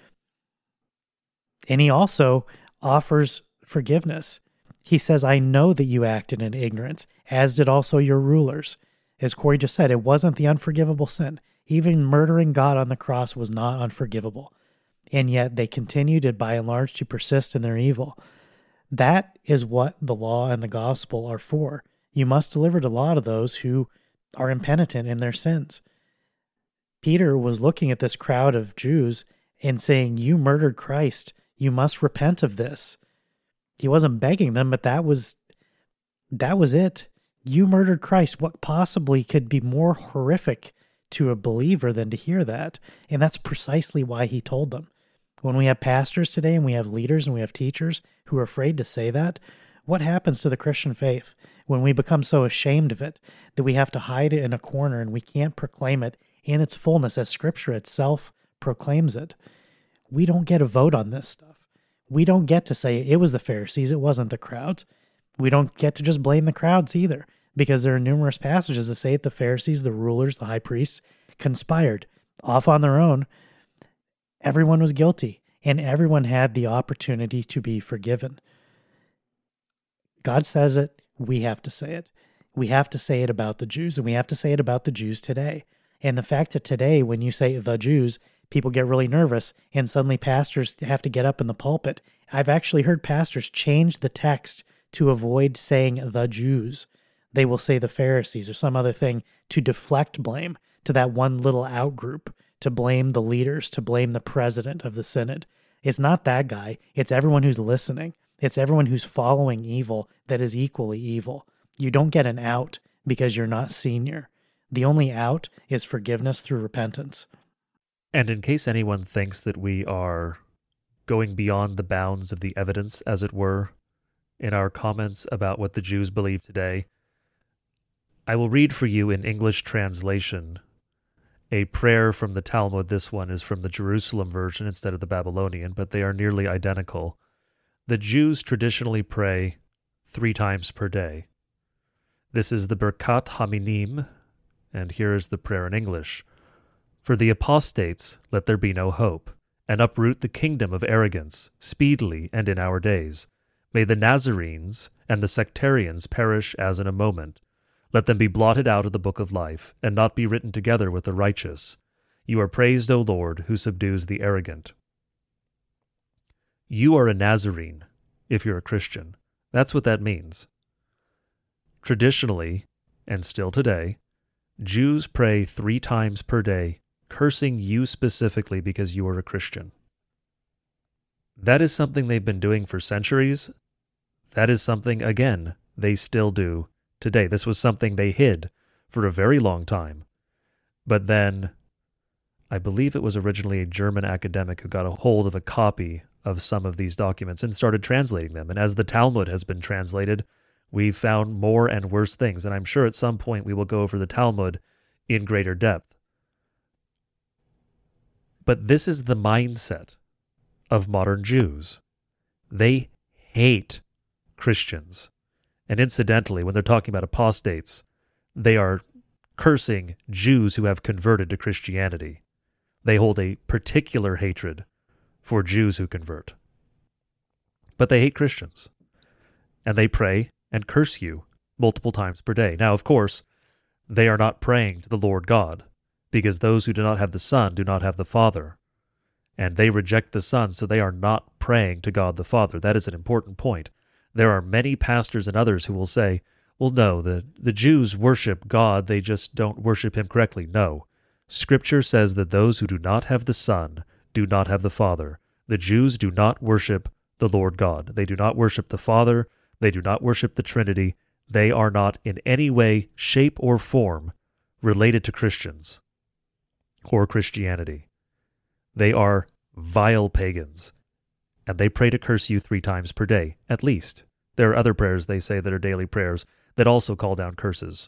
B: And he also offers forgiveness. He says, "I know that you acted in ignorance, as did also your rulers." As Corey just said, it wasn't the unforgivable sin. Even murdering God on the cross was not unforgivable. And yet they continued, by and large, to persist in their evil. That is what the law and the gospel are for. You must deliver the law to those who are impenitent in their sins. Peter was looking at this crowd of Jews and saying, "You murdered Christ. You must repent of this." He wasn't begging them, but that was that was it. You murdered Christ. What possibly could be more horrific to a believer than to hear that? And that's precisely why he told them. When we have pastors today and we have leaders and we have teachers who are afraid to say that, what happens to the Christian faith when we become so ashamed of it that we have to hide it in a corner and we can't proclaim it in its fullness as Scripture itself proclaims it? We don't get a vote on this stuff. We don't get to say it was the Pharisees, it wasn't the crowds. We don't get to just blame the crowds either, because there are numerous passages that say that the Pharisees, the rulers, the high priests, conspired off on their own. Everyone was guilty, and everyone had the opportunity to be forgiven. God says it, we have to say it. We have to say it about the Jews, and we have to say it about the Jews today. And the fact that today, when you say the Jews, people get really nervous, and suddenly pastors have to get up in the pulpit. I've actually heard pastors change the text to avoid saying the Jews. They will say the Pharisees or some other thing to deflect blame to that one little outgroup, to blame the leaders, to blame the president of the synod. It's not that guy. It's everyone who's listening. It's everyone who's following evil that is equally evil. You don't get an out because you're not senior. The only out is forgiveness through repentance.
A: And in case anyone thinks that we are going beyond the bounds of the evidence, as it were, in our comments about what the Jews believe today, I will read for you in English translation a prayer from the Talmud. This one is from the Jerusalem version instead of the Babylonian, but they are nearly identical. The Jews traditionally pray three times per day. This is the Birkat Haminim, and here is the prayer in English. For the apostates, let there be no hope, and uproot the kingdom of arrogance, speedily and in our days. May the Nazarenes and the sectarians perish as in a moment. Let them be blotted out of the book of life, and not be written together with the righteous. You are praised, O Lord, who subdues the arrogant. You are a Nazarene, if you're a Christian. That's what that means. Traditionally, and still today, Jews pray three times per day, cursing you specifically because you are a Christian. That is something they've been doing for centuries. That is something, again, they still do today. This was something they hid for a very long time. But then, I believe it was originally a German academic who got a hold of a copy of some of these documents and started translating them. And as the Talmud has been translated, we've found more and worse things. And I'm sure at some point we will go over the Talmud in greater depth. But this is the mindset of modern Jews. They hate Christians. And incidentally, when they're talking about apostates, they are cursing Jews who have converted to Christianity. They hold a particular hatred for Jews who convert. But they hate Christians. And they pray and curse you multiple times per day. Now, of course, they are not praying to the Lord God, because those who do not have the Son do not have the Father. And they reject the Son, so they are not praying to God the Father. That is an important point. There are many pastors and others who will say, well, no, the, the Jews worship God, they just don't worship him correctly. No. Scripture says that those who do not have the Son do not have the Father. The Jews do not worship the Lord God. They do not worship the Father. They do not worship the Trinity. They are not in any way, shape, or form related to Christians or Christianity. They are vile pagans, and they pray to curse you three times per day, at least. There are other prayers they say that are daily prayers that also call down curses.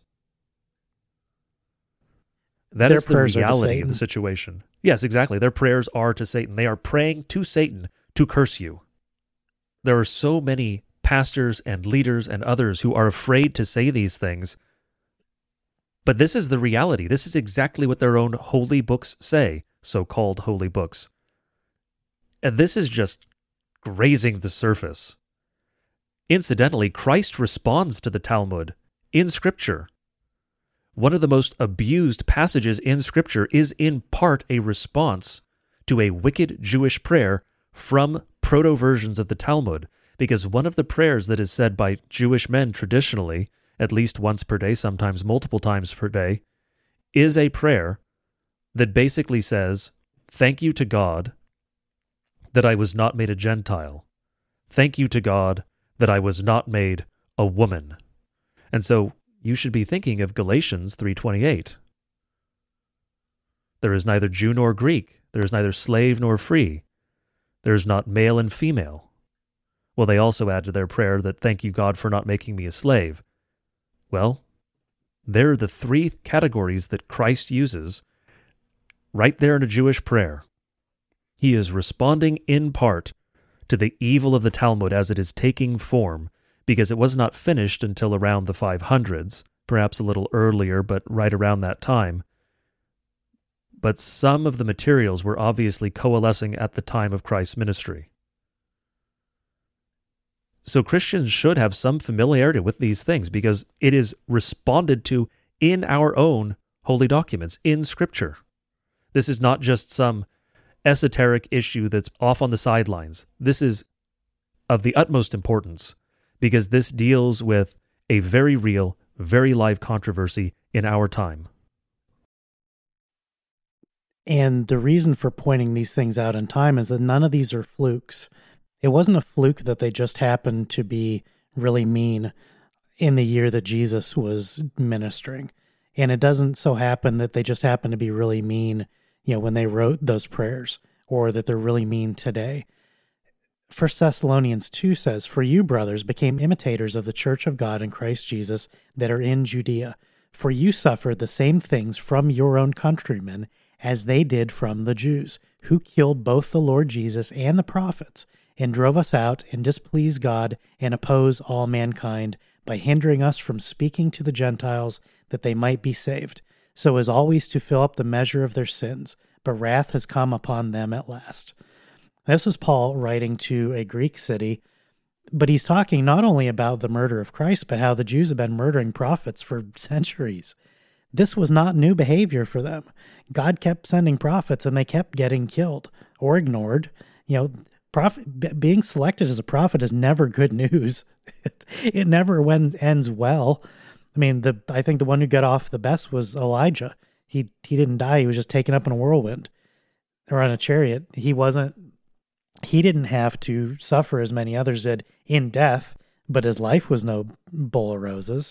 A: That
B: Their
A: is the reality of the situation. Yes, exactly. Their prayers are to Satan. They are praying to Satan to curse you. There are so many pastors and leaders and others who are afraid to say these things. But this is the reality. This is exactly what their own holy books say, so-called holy books. And this is just grazing the surface. Incidentally, Christ responds to the Talmud in Scripture. One of the most abused passages in Scripture is in part a response to a wicked Jewish prayer from proto-versions of the Talmud, because one of the prayers that is said by Jewish men traditionally, at least once per day, sometimes multiple times per day, is a prayer that basically says, thank you to God that I was not made a Gentile. Thank you to God that I was not made a woman. And so you should be thinking of Galatians three twenty-eight. There is neither Jew nor Greek. There is neither slave nor free. There is not male and female. Well, they also add to their prayer that thank you, God, for not making me a slave. Well, there are the three categories that Christ uses right there in a Jewish prayer. He is responding in part to the evil of the Talmud as it is taking form, because it was not finished until around the five hundreds, perhaps a little earlier, but right around that time. But some of the materials were obviously coalescing at the time of Christ's ministry. So Christians should have some familiarity with these things, because it is responded to in our own holy documents, in Scripture. This is not just some esoteric issue that's off on the sidelines. This is of the utmost importance, because this deals with a very real, very live controversy in our time.
B: And the reason for pointing these things out in time is that none of these are flukes. It wasn't a fluke that they just happened to be really mean in the year that Jesus was ministering. And it doesn't so happen that they just happen to be really mean, you know, when they wrote those prayers, or that they're really mean today. First Thessalonians two says, "For you, brothers, became imitators of the church of God in Christ Jesus that are in Judea. For you suffered the same things from your own countrymen as they did from the Jews, who killed both the Lord Jesus and the prophets, and drove us out and displease God and oppose all mankind by hindering us from speaking to the Gentiles that they might be saved, so as always to fill up the measure of their sins, but wrath has come upon them at last. This was Paul writing to a Greek city, but he's talking not only about the murder of Christ, but how the Jews have been murdering prophets for centuries. This was not new behavior for them. God kept sending prophets and they kept getting killed or ignored. You know, prophet, being selected as a prophet is never good news. It never went, ends well. I mean, the I think the one who got off the best was Elijah. He he didn't die. He was just taken up in a whirlwind or on a chariot. He wasn't, he didn't have to suffer as many others did in death, but his life was no bowl of roses.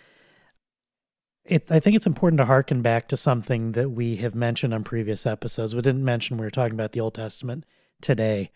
B: It, I think it's important to hearken back to something that we have mentioned on previous episodes. We didn't mention, we were talking about the Old Testament today.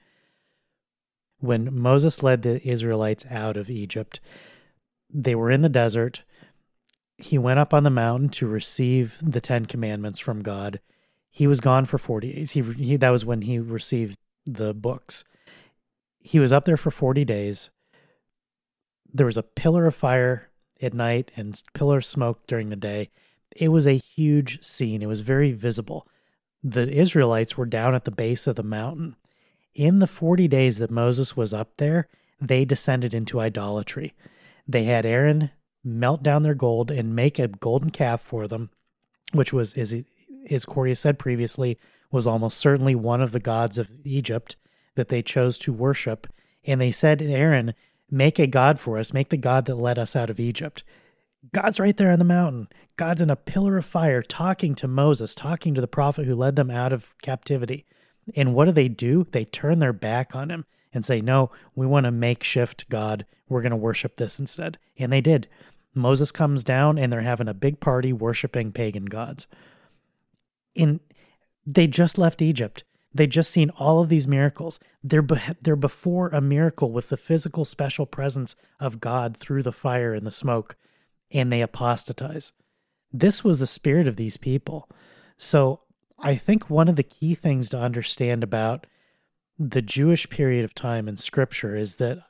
B: When Moses led the Israelites out of Egypt, they were in the desert. He went up on the mountain to receive the Ten Commandments from God. He was gone for forty days. He, he that was when he received the books. He was up there for forty days. There was a pillar of fire at night and pillar of smoke during the day. It was a huge scene. It was very visible. The Israelites were down at the base of the mountain. In the forty days that Moses was up there, they descended into idolatry. They had Aaron melt down their gold and make a golden calf for them, which was, as, as Corey said previously, was almost certainly one of the gods of Egypt that they chose to worship. And they said to Aaron, make a god for us, make the god that led us out of Egypt. God's right there on the mountain. God's in a pillar of fire talking to Moses, talking to the prophet who led them out of captivity. And what do they do? They turn their back on him and say, no, we want a makeshift God. We're going to worship this instead. And they did. Moses comes down and they're having a big party worshiping pagan gods. In, they just left Egypt. They just seen all of these miracles. They're, be, they're before a miracle with the physical special presence of God through the fire and the smoke, and they apostatize. This was the spirit of these people. So I think one of the key things to understand about the Jewish period of time in Scripture is that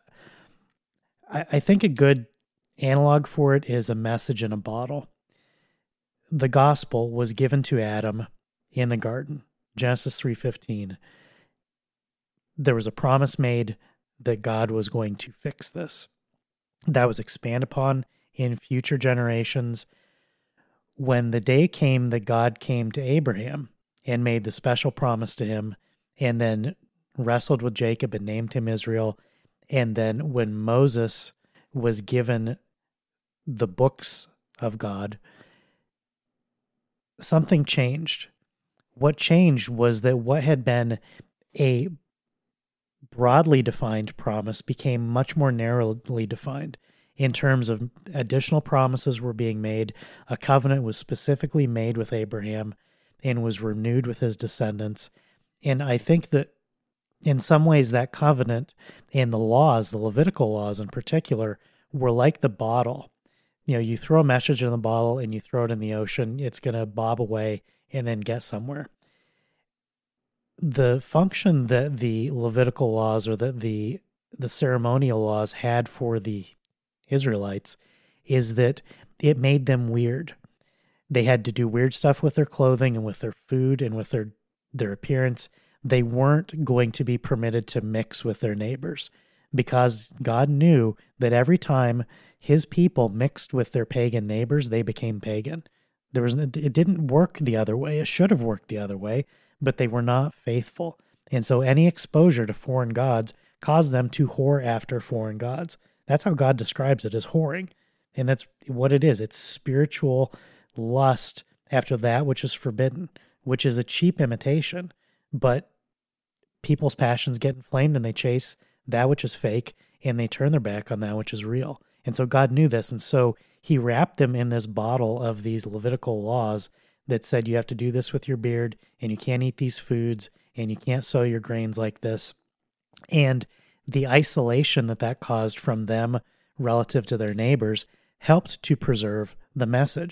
B: I, I think a good analog for it is a message in a bottle. The gospel was given to Adam in the garden, Genesis three fifteen. There was a promise made that God was going to fix this. That was expanded upon in future generations. When the day came that God came to Abraham and made the special promise to him, and then wrestled with Jacob and named him Israel, and then when Moses was given the books of God, something changed. What changed was that what had been a broadly defined promise became much more narrowly defined in terms of additional promises were being made. A covenant was specifically made with Abraham and was renewed with his descendants. And I think that in some ways that covenant and the laws, the Levitical laws in particular, were like the bottle. You know, you throw a message in the bottle and you throw it in the ocean, it's going to bob away and then get somewhere. The function that the Levitical laws or that the the ceremonial laws had for the Israelites is that it made them weird. They had to do weird stuff with their clothing and with their food and with their, their appearance. They weren't going to be permitted to mix with their neighbors because God knew that every time his people mixed with their pagan neighbors, they became pagan. There was it didn't work the other way. It should have worked the other way, but they were not faithful. And so any exposure to foreign gods caused them to whore after foreign gods. That's how God describes it, as whoring. And that's what it is. It's spiritual lust after that which is forbidden, which is a cheap imitation. But people's passions get inflamed and they chase that which is fake and they turn their back on that which is real. And so God knew this. And so he wrapped them in this bottle of these Levitical laws that said you have to do this with your beard and you can't eat these foods and you can't sow your grains like this. And the isolation that that caused from them relative to their neighbors helped to preserve the message.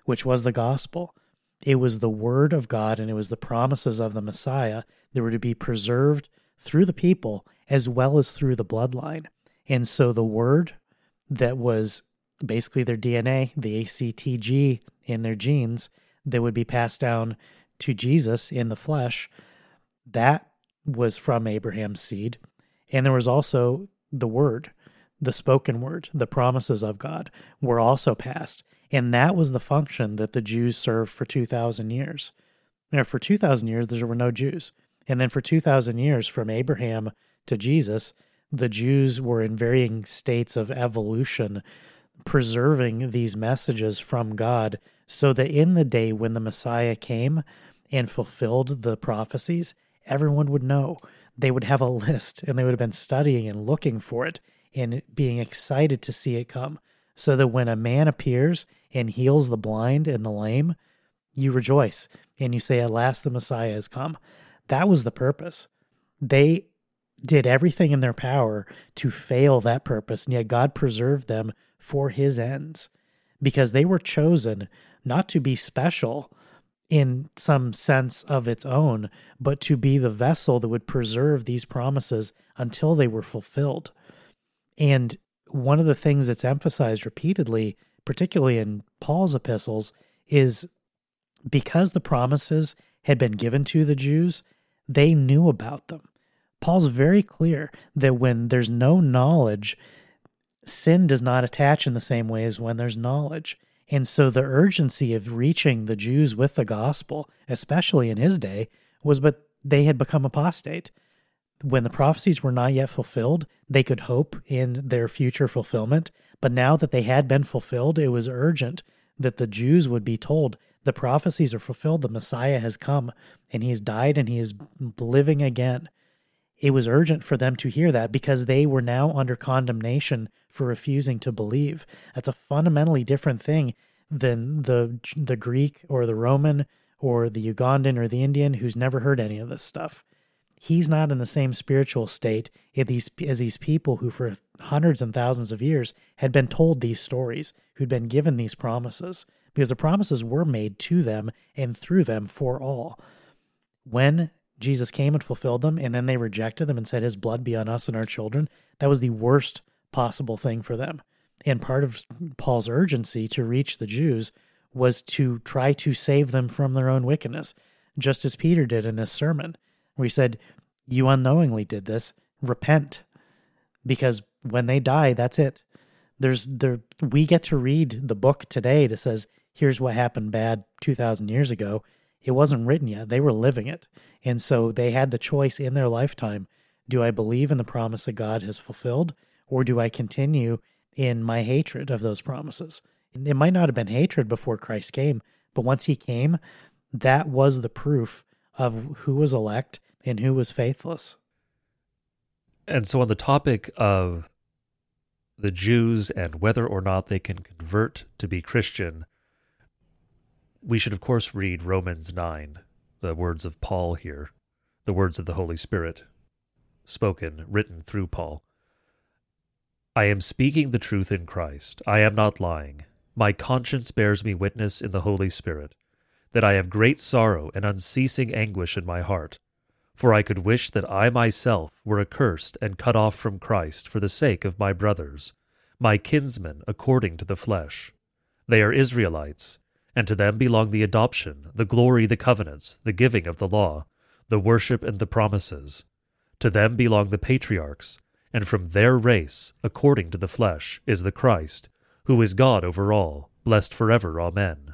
B: which was the gospel. It was the word of God, and it was the promises of the Messiah that were to be preserved through the people as well as through the bloodline. And so the word that was basically their D N A, the A C T G in their genes, that would be passed down to Jesus in the flesh, that was from Abraham's seed. And there was also the word, the spoken word, the promises of God were also passed. And that was the function that the Jews served for two thousand years. Now, for two thousand years, there were no Jews. And then for two thousand years, from Abraham to Jesus, the Jews were in varying states of evolution, preserving these messages from God so that in the day when the Messiah came and fulfilled the prophecies, everyone would know. They would have a list, and they would have been studying and looking for it and being excited to see it come, so that when a man appears and heals the blind and the lame, you rejoice and you say, at last the Messiah has come. That was the purpose. They did everything in their power to fail that purpose, and yet God preserved them for his ends, because they were chosen not to be special in some sense of its own, but to be the vessel that would preserve these promises until they were fulfilled. And one of the things that's emphasized repeatedly, particularly in Paul's epistles, is because the promises had been given to the Jews, they knew about them. Paul's very clear that when there's no knowledge, sin does not attach in the same way as when there's knowledge. And so the urgency of reaching the Jews with the gospel, especially in his day, was but they had become apostate. When the prophecies were not yet fulfilled, they could hope in their future fulfillment. But now that they had been fulfilled, it was urgent that the Jews would be told, the prophecies are fulfilled, the Messiah has come, and he has died, and he is living again. It was urgent for them to hear that because they were now under condemnation for refusing to believe. That's a fundamentally different thing than the the Greek or the Roman or the Ugandan or the Indian who's never heard any of this stuff. He's not in the same spiritual state as these, as these people who for hundreds and thousands of years had been told these stories, who'd been given these promises, because the promises were made to them and through them for all. When Jesus came and fulfilled them, and then they rejected them and said, his blood be on us and our children, that was the worst possible thing for them. And part of Paul's urgency to reach the Jews was to try to save them from their own wickedness, just as Peter did in this sermon, where he said, you unknowingly did this, repent, because when they die, that's it. There's there we get to read the book today that says, here's what happened bad two thousand years ago. It wasn't written yet. They were living it. And so they had the choice in their lifetime. Do I believe in the promise that God has fulfilled, or do I continue in my hatred of those promises? It might not have been hatred before Christ came, but once he came, that was the proof of who was elect and who was faithless.
A: And so on the topic of the Jews and whether or not they can convert to be Christian, we should, of course, read Romans nine, the words of Paul here, the words of the Holy Spirit, spoken, written through Paul. I am speaking the truth in Christ. I am not lying. My conscience bears me witness in the Holy Spirit, that I have great sorrow and unceasing anguish in my heart. For I could wish that I myself were accursed and cut off from Christ for the sake of my brothers, my kinsmen according to the flesh. They are Israelites, and to them belong the adoption, the glory, the covenants, the giving of the law, the worship and the promises. To them belong the patriarchs, and from their race, according to the flesh, is the Christ, who is God over all, blessed forever. Amen.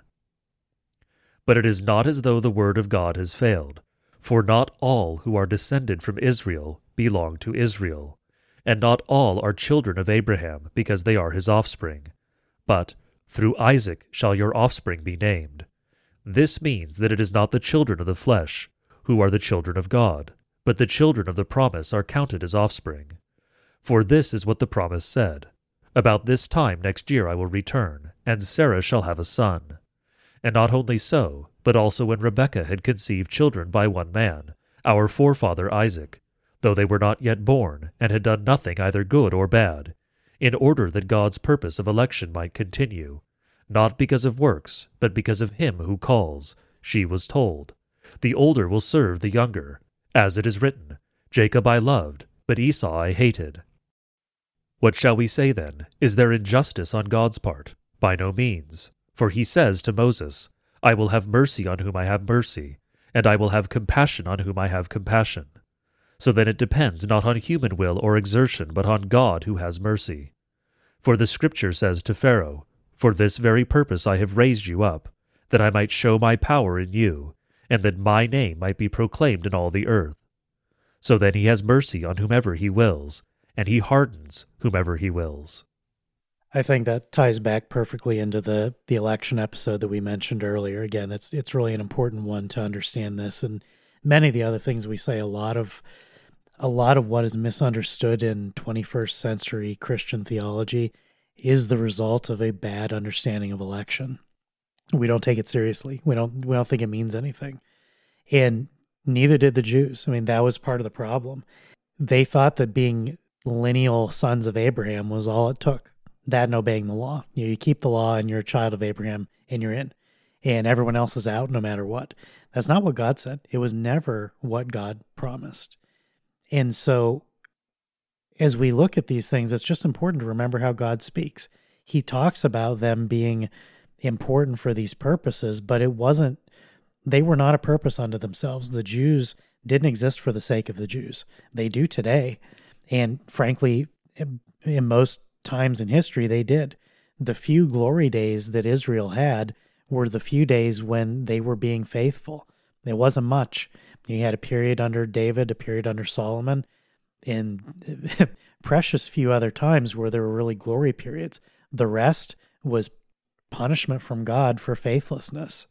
A: But it is not as though the word of God has failed, for not all who are descended from Israel belong to Israel, and not all are children of Abraham, because they are his offspring. But through Isaac shall your offspring be named. This means that it is not the children of the flesh who are the children of God, but the children of the promise are counted as offspring. For this is what the promise said, about this time next year I will return, and Sarah shall have a son. And not only so, but also when Rebekah had conceived children by one man, our forefather Isaac, though they were not yet born, and had done nothing either good or bad, in order that God's purpose of election might continue, not because of works, but because of him who calls. She was told, the older will serve the younger. As it is written, Jacob I loved, but Esau I hated. What shall we say then? Is there injustice on God's part? By no means. For he says to Moses, I will have mercy on whom I have mercy, and I will have compassion on whom I have compassion. So then it depends not on human will or exertion, but on God who has mercy. For the Scripture says to Pharaoh, For this very purpose I have raised you up, that I might show my power in you, and that my name might be proclaimed in all the earth. So then he has mercy on whomever he wills, and he hardens whomever he wills.
B: I think that ties back perfectly into the, the election episode that we mentioned earlier. Again, it's it's really an important one to understand this, and many of the other things we say. A lot of a lot of what is misunderstood in twenty-first century Christian theology is the result of a bad understanding of election. We don't take it seriously. We don't we don't think it means anything, and neither did the Jews. I mean, that was part of the problem. They thought that being lineal sons of Abraham was all it took. That and obeying the law. You know, you keep the law and you're a child of Abraham and you're in. And everyone else is out no matter what. That's not what God said. It was never what God promised. And so as we look at these things, it's just important to remember how God speaks. He talks about them being important for these purposes, but it wasn't, they were not a purpose unto themselves. The Jews didn't exist for the sake of the Jews. They do today. And frankly, in most times in history, they did. The few glory days that Israel had were the few days when they were being faithful. It wasn't much. You had a period under David, a period under Solomon, and precious few other times where there were really glory periods. The rest was punishment from God for faithlessness.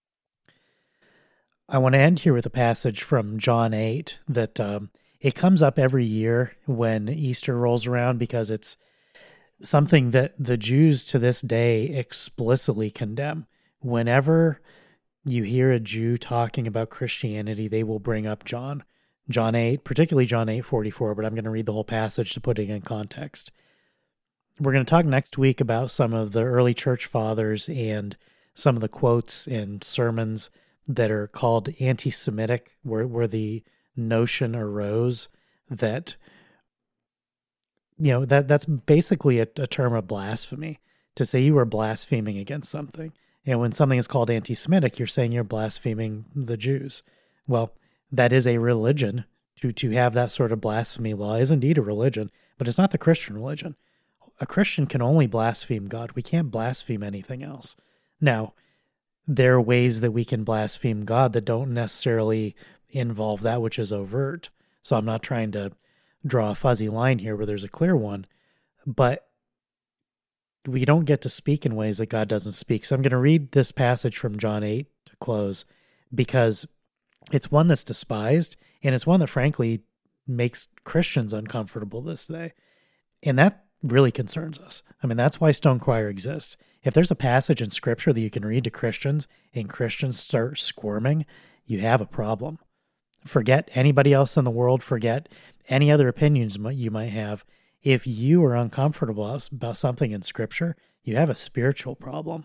B: I want to end here with a passage from John eight that um, it comes up every year when Easter rolls around because it's something that the Jews to this day explicitly condemn. Whenever you hear a Jew talking about Christianity, they will bring up John. John eight, particularly John eight forty-four, but I'm going to read the whole passage to put it in context. We're going to talk next week about some of the early church fathers and some of the quotes and sermons that are called anti-Semitic, where, where the notion arose that You know, that that's basically a, a term of blasphemy, to say you are blaspheming against something. And when something is called anti-Semitic, you're saying you're blaspheming the Jews. Well, that is a religion. To, to have that sort of blasphemy law is indeed a religion, but it's not the Christian religion. A Christian can only blaspheme God. We can't blaspheme anything else. Now, there are ways that we can blaspheme God that don't necessarily involve that which is overt. So I'm not trying to draw a fuzzy line here where there's a clear one, but we don't get to speak in ways that God doesn't speak. So I'm going to read this passage from John eight to close because it's one that's despised, and it's one that frankly makes Christians uncomfortable this day. And that really concerns us. I mean, that's why Stone Choir exists. If there's a passage in Scripture that you can read to Christians and Christians start squirming, you have a problem. Forget anybody else in the world. Forget any other opinions you might have. If you are uncomfortable about something in Scripture, you have a spiritual problem.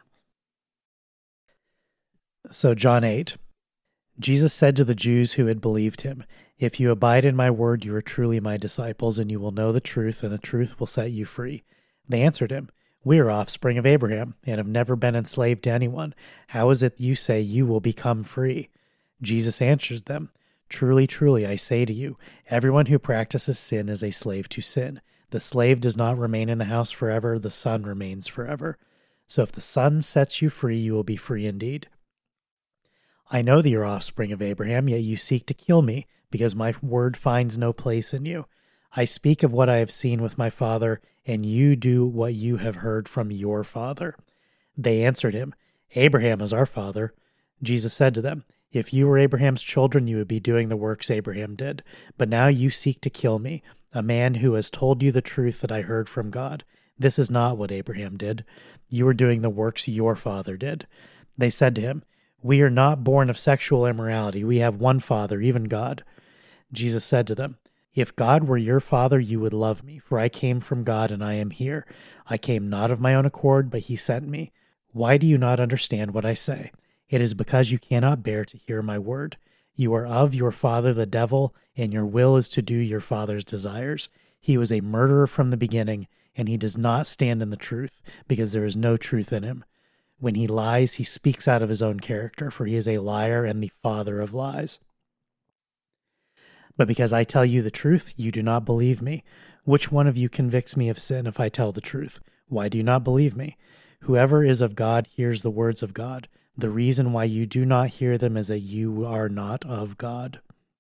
B: So John eight, Jesus said to the Jews who had believed him, "If you abide in my word, you are truly my disciples, and you will know the truth, and the truth will set you free." They answered him, "We are offspring of Abraham, and have never been enslaved to anyone. How is it you say you will become free?" Jesus answers them, "Truly, truly, I say to you, everyone who practices sin is a slave to sin. The slave does not remain in the house forever, the son remains forever. So if the son sets you free, you will be free indeed. I know that you are offspring of Abraham, yet you seek to kill me, because my word finds no place in you. I speak of what I have seen with my father, and you do what you have heard from your father." They answered him, "Abraham is our father." Jesus said to them, "If you were Abraham's children, you would be doing the works Abraham did. But now you seek to kill me, a man who has told you the truth that I heard from God. This is not what Abraham did. You are doing the works your father did." They said to him, "We are not born of sexual immorality. We have one Father, even God." Jesus said to them, "If God were your father, you would love me, for I came from God and I am here. I came not of my own accord, but he sent me. Why do you not understand what I say? It is because you cannot bear to hear my word. You are of your father the devil, and your will is to do your father's desires. He was a murderer from the beginning, and he does not stand in the truth, because there is no truth in him. When he lies, he speaks out of his own character, for he is a liar and the father of lies. But because I tell you the truth, you do not believe me. Which one of you convicts me of sin if I tell the truth? Why do you not believe me? Whoever is of God hears the words of God. The reason why you do not hear them is that you are not of God.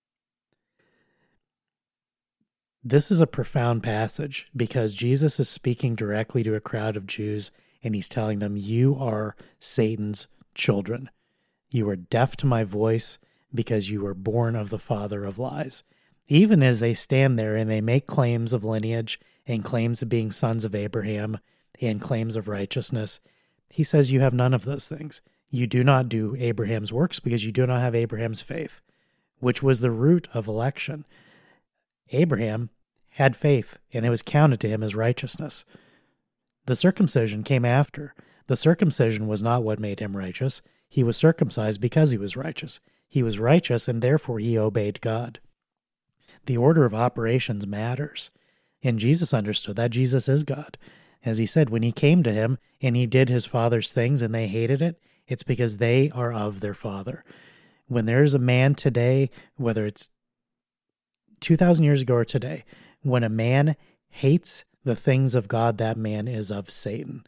B: This is a profound passage because Jesus is speaking directly to a crowd of Jews, and he's telling them, you are Satan's children. You are deaf to my voice because you were born of the father of lies. Even as they stand there and they make claims of lineage and claims of being sons of Abraham and claims of righteousness, he says you have none of those things. You do not do Abraham's works because you do not have Abraham's faith, which was the root of election. Abraham had faith, and it was counted to him as righteousness. The circumcision came after. The circumcision was not what made him righteous. He was circumcised because he was righteous. He was righteous, and therefore he obeyed God. The order of operations matters, and Jesus understood that. Jesus is God. As he said, when he came to him and he did his father's things and they hated it, it's because they are of their father. When there's a man today, whether it's two thousand years ago or today, when a man hates the things of God, that man is of Satan.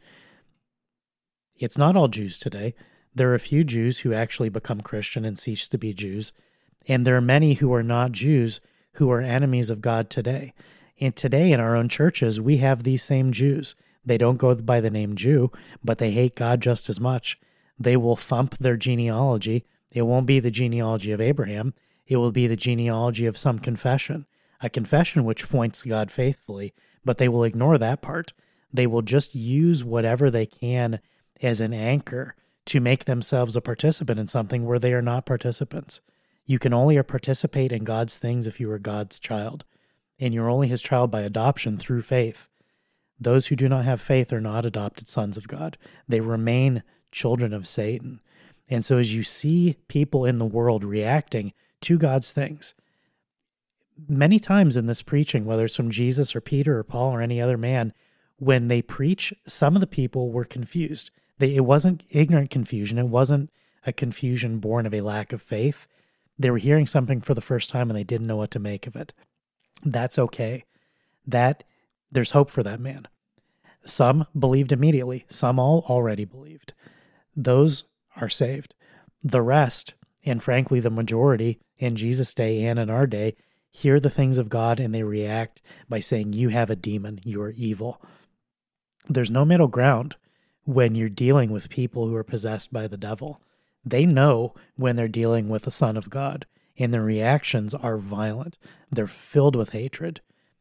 B: It's not all Jews today. There are a few Jews who actually become Christian and cease to be Jews, and there are many who are not Jews who are enemies of God today. And today in our own churches, we have these same Jews. They don't go by the name Jew, but they hate God just as much. They will thump their genealogy. It won't be the genealogy of Abraham. It will be the genealogy of some confession, a confession which points to God faithfully, but they will ignore that part. They will just use whatever they can as an anchor to make themselves a participant in something where they are not participants. You can only participate in God's things if you are God's child, and you're only his child by adoption through faith. Those who do not have faith are not adopted sons of God. They remain children of Satan. And so as you see people in the world reacting to God's things, many times in this preaching, whether it's from Jesus or Peter or Paul or any other man, when they preach, some of the people were confused. They, it wasn't ignorant confusion. It wasn't a confusion born of a lack of faith. They were hearing something for the first time and they didn't know what to make of it. That's okay. That there's hope for that man. Some believed immediately. Some all already believed. Those are saved. The rest, and frankly the majority in Jesus' day and in our day, hear the things of God and they react by saying, you have a demon, you are evil. There's no middle ground when you're dealing with people who are possessed by the devil. They know when they're dealing with the Son of God, and their reactions are violent. They're filled with hatred.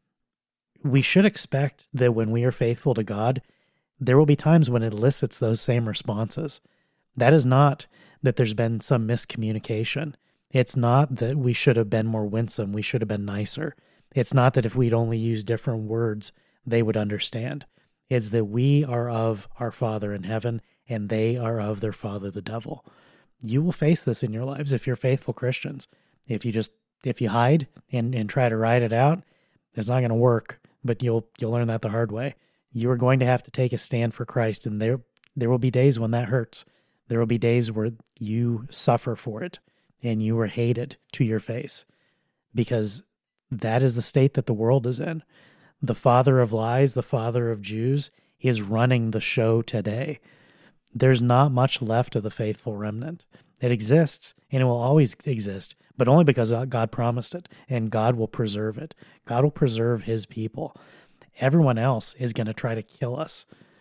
B: We should expect that when we are faithful to God, there will be times when it elicits those same responses. That is not that there's been some miscommunication. It's not that we should have been more winsome, we should have been nicer. It's not that if we'd only used different words, they would understand. It's that we are of our Father in heaven, and they are of their father, the devil. You will face this in your lives if you're faithful Christians. If you just, if you hide and, and try to ride it out, it's not going to work, but you'll you'll learn that the hard way. You are going to have to take a stand for Christ, and there there will be days when that hurts. There will be days where you suffer for it, and you are hated to your face, because that is the state that the world is in. The father of lies, the father of Jews, is running the show today. There's not much left of the faithful remnant. It exists, and it will always exist, but only because God promised it, and God will preserve it. God will preserve his people. Everyone else is going to try to kill us.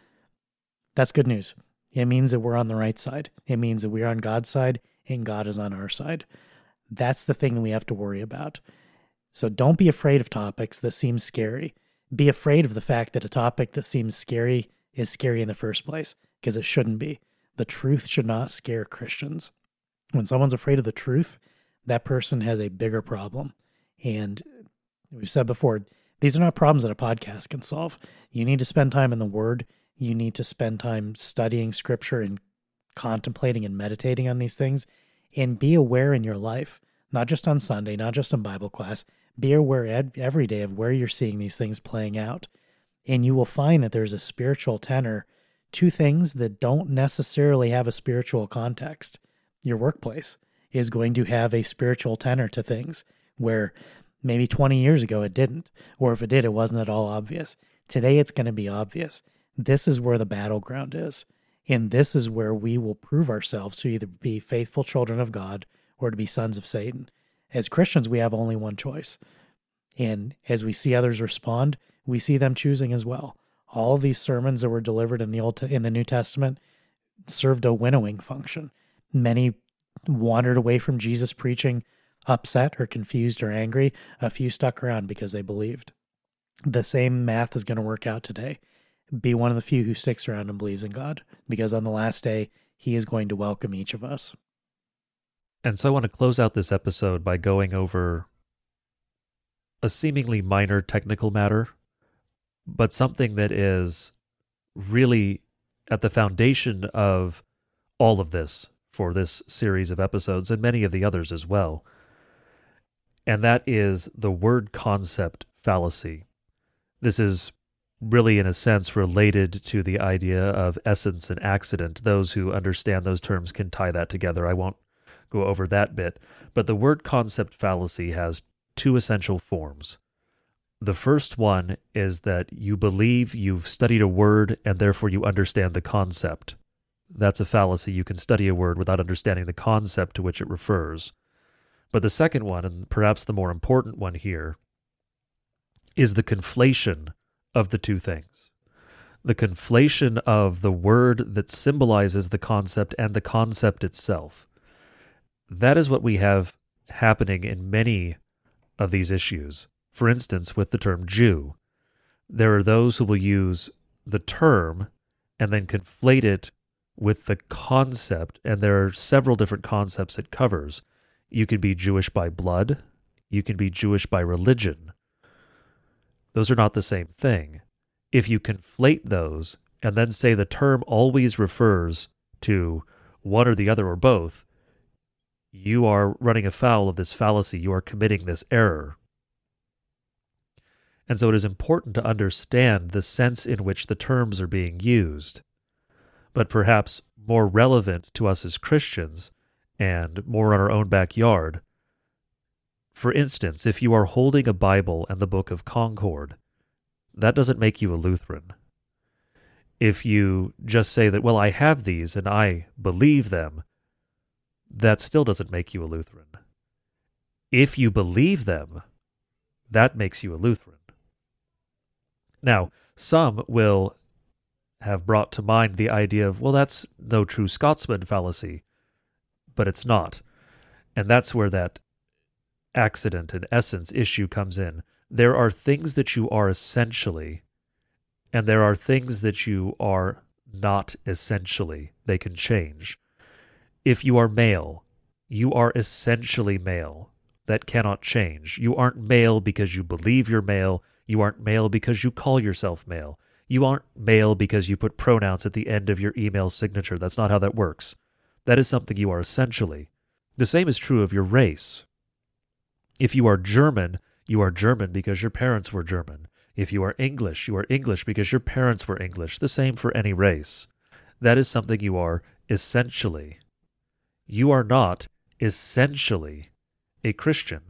B: That's good news. It means that we're on the right side. It means that we're on God's side, and God is on our side. That's the thing that we have to worry about. So don't be afraid of topics that seem scary. Be afraid of the fact that a topic that seems scary is scary in the first place, because it shouldn't be. The truth should not scare Christians. When someone's afraid of the truth, that person has a bigger problem. And we've said before, these are not problems that a podcast can solve. You need to spend time in the Word You need to spend time studying Scripture and contemplating and meditating on these things, and be aware in your life, not just on Sunday, not just in Bible class, be aware ed- every day of where you're seeing these things playing out. And you will find that there's a spiritual tenor to things that don't necessarily have a spiritual context. Your workplace is going to have a spiritual tenor to things where maybe twenty years ago it didn't, or if it did, it wasn't at all obvious. Today it's going to be obvious. This is where the battleground is. And this is where we will prove ourselves to either be faithful children of God or to be sons of Satan. As Christians, we have only one choice. And as we see others respond, we see them choosing as well. All of these sermons that were delivered in the Old in the New Testament served a winnowing function. Many wandered away from Jesus preaching upset or confused or angry. A few stuck around because they believed. The same math is going to work out today. Be one of the few who sticks around and believes in God, because on the last day, he is going to welcome each of us.
A: And so I want to close out this episode by going over a seemingly minor technical matter, but something that is really at the foundation of all of this for this series of episodes and many of the others as well. And that is the word concept fallacy. This is really, in a sense, related to the idea of essence and accident. Those who understand those terms can tie that together. I won't go over that bit. But the word concept fallacy has two essential forms. The first one is that you believe you've studied a word and therefore you understand the concept. That's a fallacy. You can study a word without understanding the concept to which it refers. But the second one, and perhaps the more important one here, is the conflation of the two things. The conflation of the word that symbolizes the concept and the concept itself. That is what we have happening in many of these issues. For instance, with the term Jew, there are those who will use the term and then conflate it with the concept, and there are several different concepts it covers. You can be Jewish by blood. You can be Jewish by religion. Those are not the same thing. If you conflate those and then say the term always refers to one or the other or both, you are running afoul of this fallacy. You are committing this error. And so it is important to understand the sense in which the terms are being used. But perhaps more relevant to us as Christians and more in our own backyard, for instance, if you are holding a Bible and the Book of Concord, that doesn't make you a Lutheran. If you just say that, well, I have these and I believe them, that still doesn't make you a Lutheran. If you believe them, that makes you a Lutheran. Now, some will have brought to mind the idea of, well, that's no true Scotsman fallacy, but it's not. And that's where that accident and essence issue comes in. There are things that you are essentially, and there are things that you are not essentially. They can change. If you are male, you are essentially male. That cannot change. You aren't male because you believe you're male. You aren't male because you call yourself male. You aren't male because you put pronouns at the end of your email signature. That's not how that works. That is something you are essentially. The same is true of your race. If you are German, you are German because your parents were German. If you are English, you are English because your parents were English. The same for any race. That is something you are essentially. You are not essentially a Christian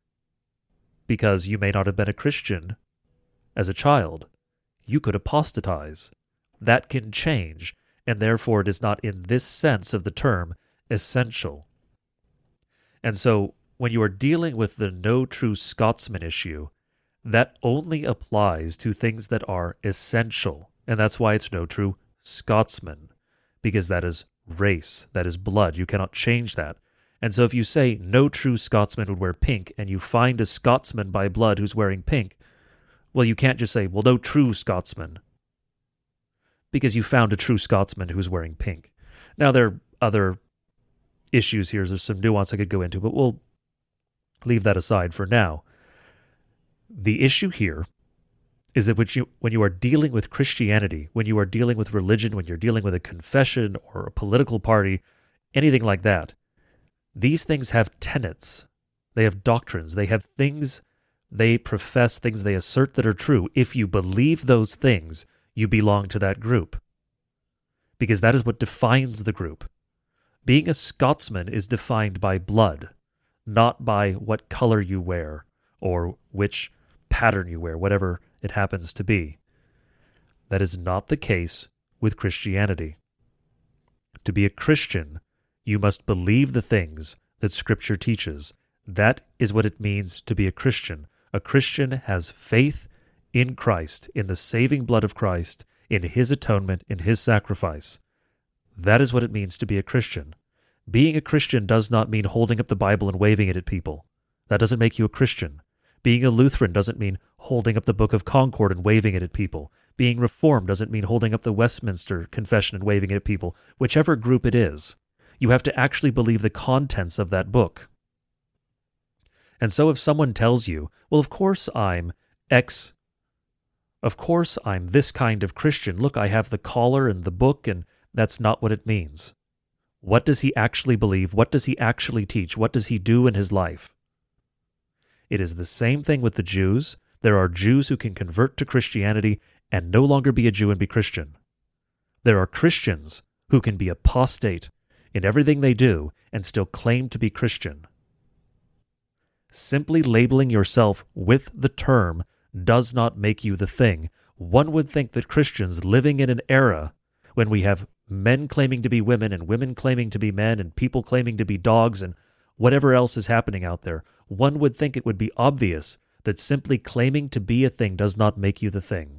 A: because you may not have been a Christian as a child. You could apostatize. That can change, and therefore it is not in this sense of the term essential. And so when you are dealing with the no true Scotsman issue, that only applies to things that are essential, and that's why it's no true Scotsman, because that is race, that is blood. You cannot change that. And so if you say no true Scotsman would wear pink, and you find a Scotsman by blood who's wearing pink, well, you can't just say, well, no true Scotsman, because you found a true Scotsman who's wearing pink. Now, there are other issues here. There's some nuance I could go into, but we'll leave that aside for now. The issue here is that when you, when you are dealing with Christianity, when you are dealing with religion, when you're dealing with a confession or a political party, anything like that, these things have tenets. They have doctrines. They have things they profess, things they assert that are true. If you believe those things, you belong to that group, because that is what defines the group. Being a Scotsman is defined by blood, not by what color you wear or which pattern you wear, whatever it happens to be. That is not the case with Christianity. To be a Christian, you must believe the things that Scripture teaches. That is what it means to be a Christian. A Christian has faith in Christ, in the saving blood of Christ, in His atonement, in His sacrifice. That is what it means to be a Christian. Being a Christian does not mean holding up the Bible and waving it at people. That doesn't make you a Christian. Being a Lutheran doesn't mean holding up the Book of Concord and waving it at people. Being Reformed doesn't mean holding up the Westminster Confession and waving it at people. Whichever group it is, you have to actually believe the contents of that book. And so if someone tells you, well, of course I'm X, of course I'm this kind of Christian, look, I have the collar and the book, and that's not what it means. What does he actually believe? What does he actually teach? What does he do in his life? It is the same thing with the Jews. There are Jews who can convert to Christianity and no longer be a Jew and be Christian. There are Christians who can be apostate in everything they do and still claim to be Christian. Simply labeling yourself with the term does not make you the thing. One would think that Christians living in an era when we have men claiming to be women and women claiming to be men and people claiming to be dogs and whatever else is happening out there, one would think it would be obvious that simply claiming to be a thing does not make you the thing.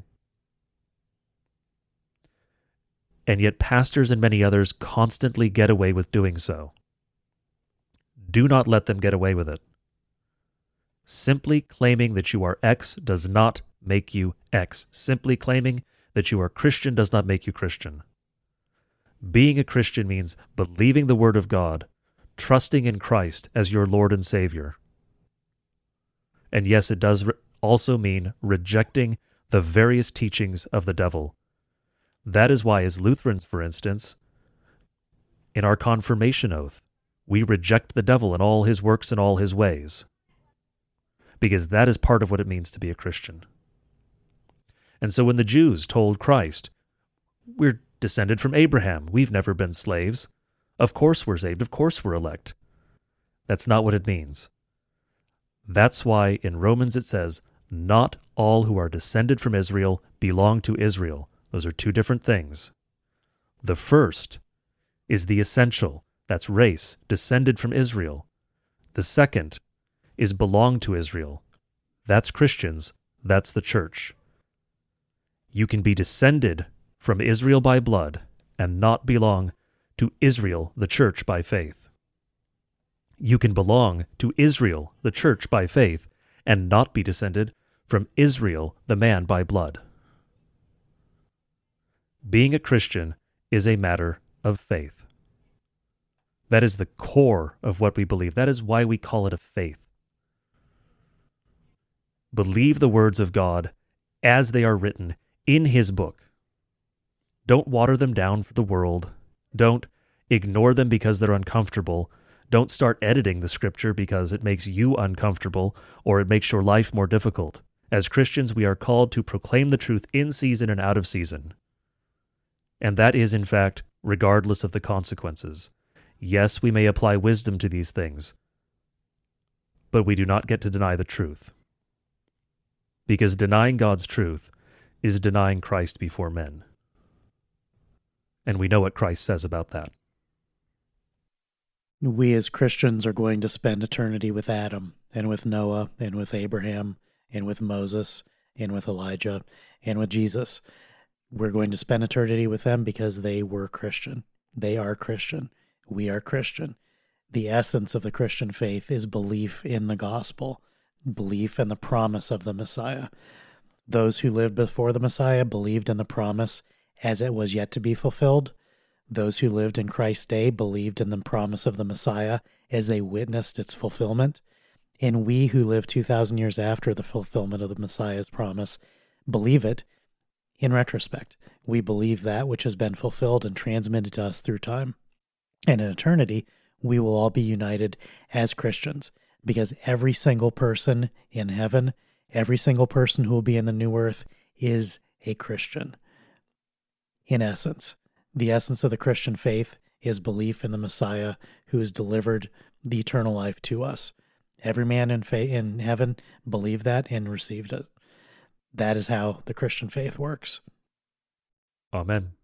A: And yet pastors and many others constantly get away with doing so. Do not let them get away with it. Simply claiming that you are X does not make you X. Simply claiming that you are Christian does not make you Christian. Being a Christian means believing the Word of God, trusting in Christ as your Lord and Savior. And yes, it does re- also mean rejecting the various teachings of the devil. That is why, as Lutherans, for instance, in our confirmation oath, we reject the devil and all his works and all his ways, because that is part of what it means to be a Christian. And so when the Jews told Christ, we're descended from Abraham, we've never been slaves, of course we're saved, of course we're elect. That's not what it means. That's why in Romans it says, not all who are descended from Israel belong to Israel. Those are two different things. The first is the essential, that's race, descended from Israel. The second is belong to Israel. That's Christians, that's the church. You can be descended from Israel by blood and not belong to Israel, the church, by faith. You can belong to Israel, the church, by faith, and not be descended from Israel, the man, by blood. Being a Christian is a matter of faith. That is the core of what we believe. That is why we call it a faith. Believe the words of God as they are written in His book. Don't water them down for the world. Don't ignore them because they're uncomfortable. Don't start editing the Scripture because it makes you uncomfortable or it makes your life more difficult. As Christians, we are called to proclaim the truth in season and out of season. And that is, in fact, regardless of the consequences. Yes, we may apply wisdom to these things, but we do not get to deny the truth. Because denying God's truth is denying Christ before men. And we know what Christ says about that.
B: We as Christians are going to spend eternity with Adam, and with Noah, and with Abraham, and with Moses, and with Elijah, and with Jesus. We're going to spend eternity with them because they were Christian. They are Christian. We are Christian. The essence of the Christian faith is belief in the gospel, belief in the promise of the Messiah. Those who lived before the Messiah believed in the promise as it was yet to be fulfilled. Those who lived in Christ's day believed in the promise of the Messiah as they witnessed its fulfillment. And we who live two thousand years after the fulfillment of the Messiah's promise believe it in retrospect. We believe that which has been fulfilled and transmitted to us through time. And in eternity, we will all be united as Christians, because every single person in heaven, every single person who will be in the new earth is a Christian. In essence, the essence of the Christian faith is belief in the Messiah who has delivered the eternal life to us. Every man in fa- in heaven believed that and received it. That is how the Christian faith works.
A: Amen.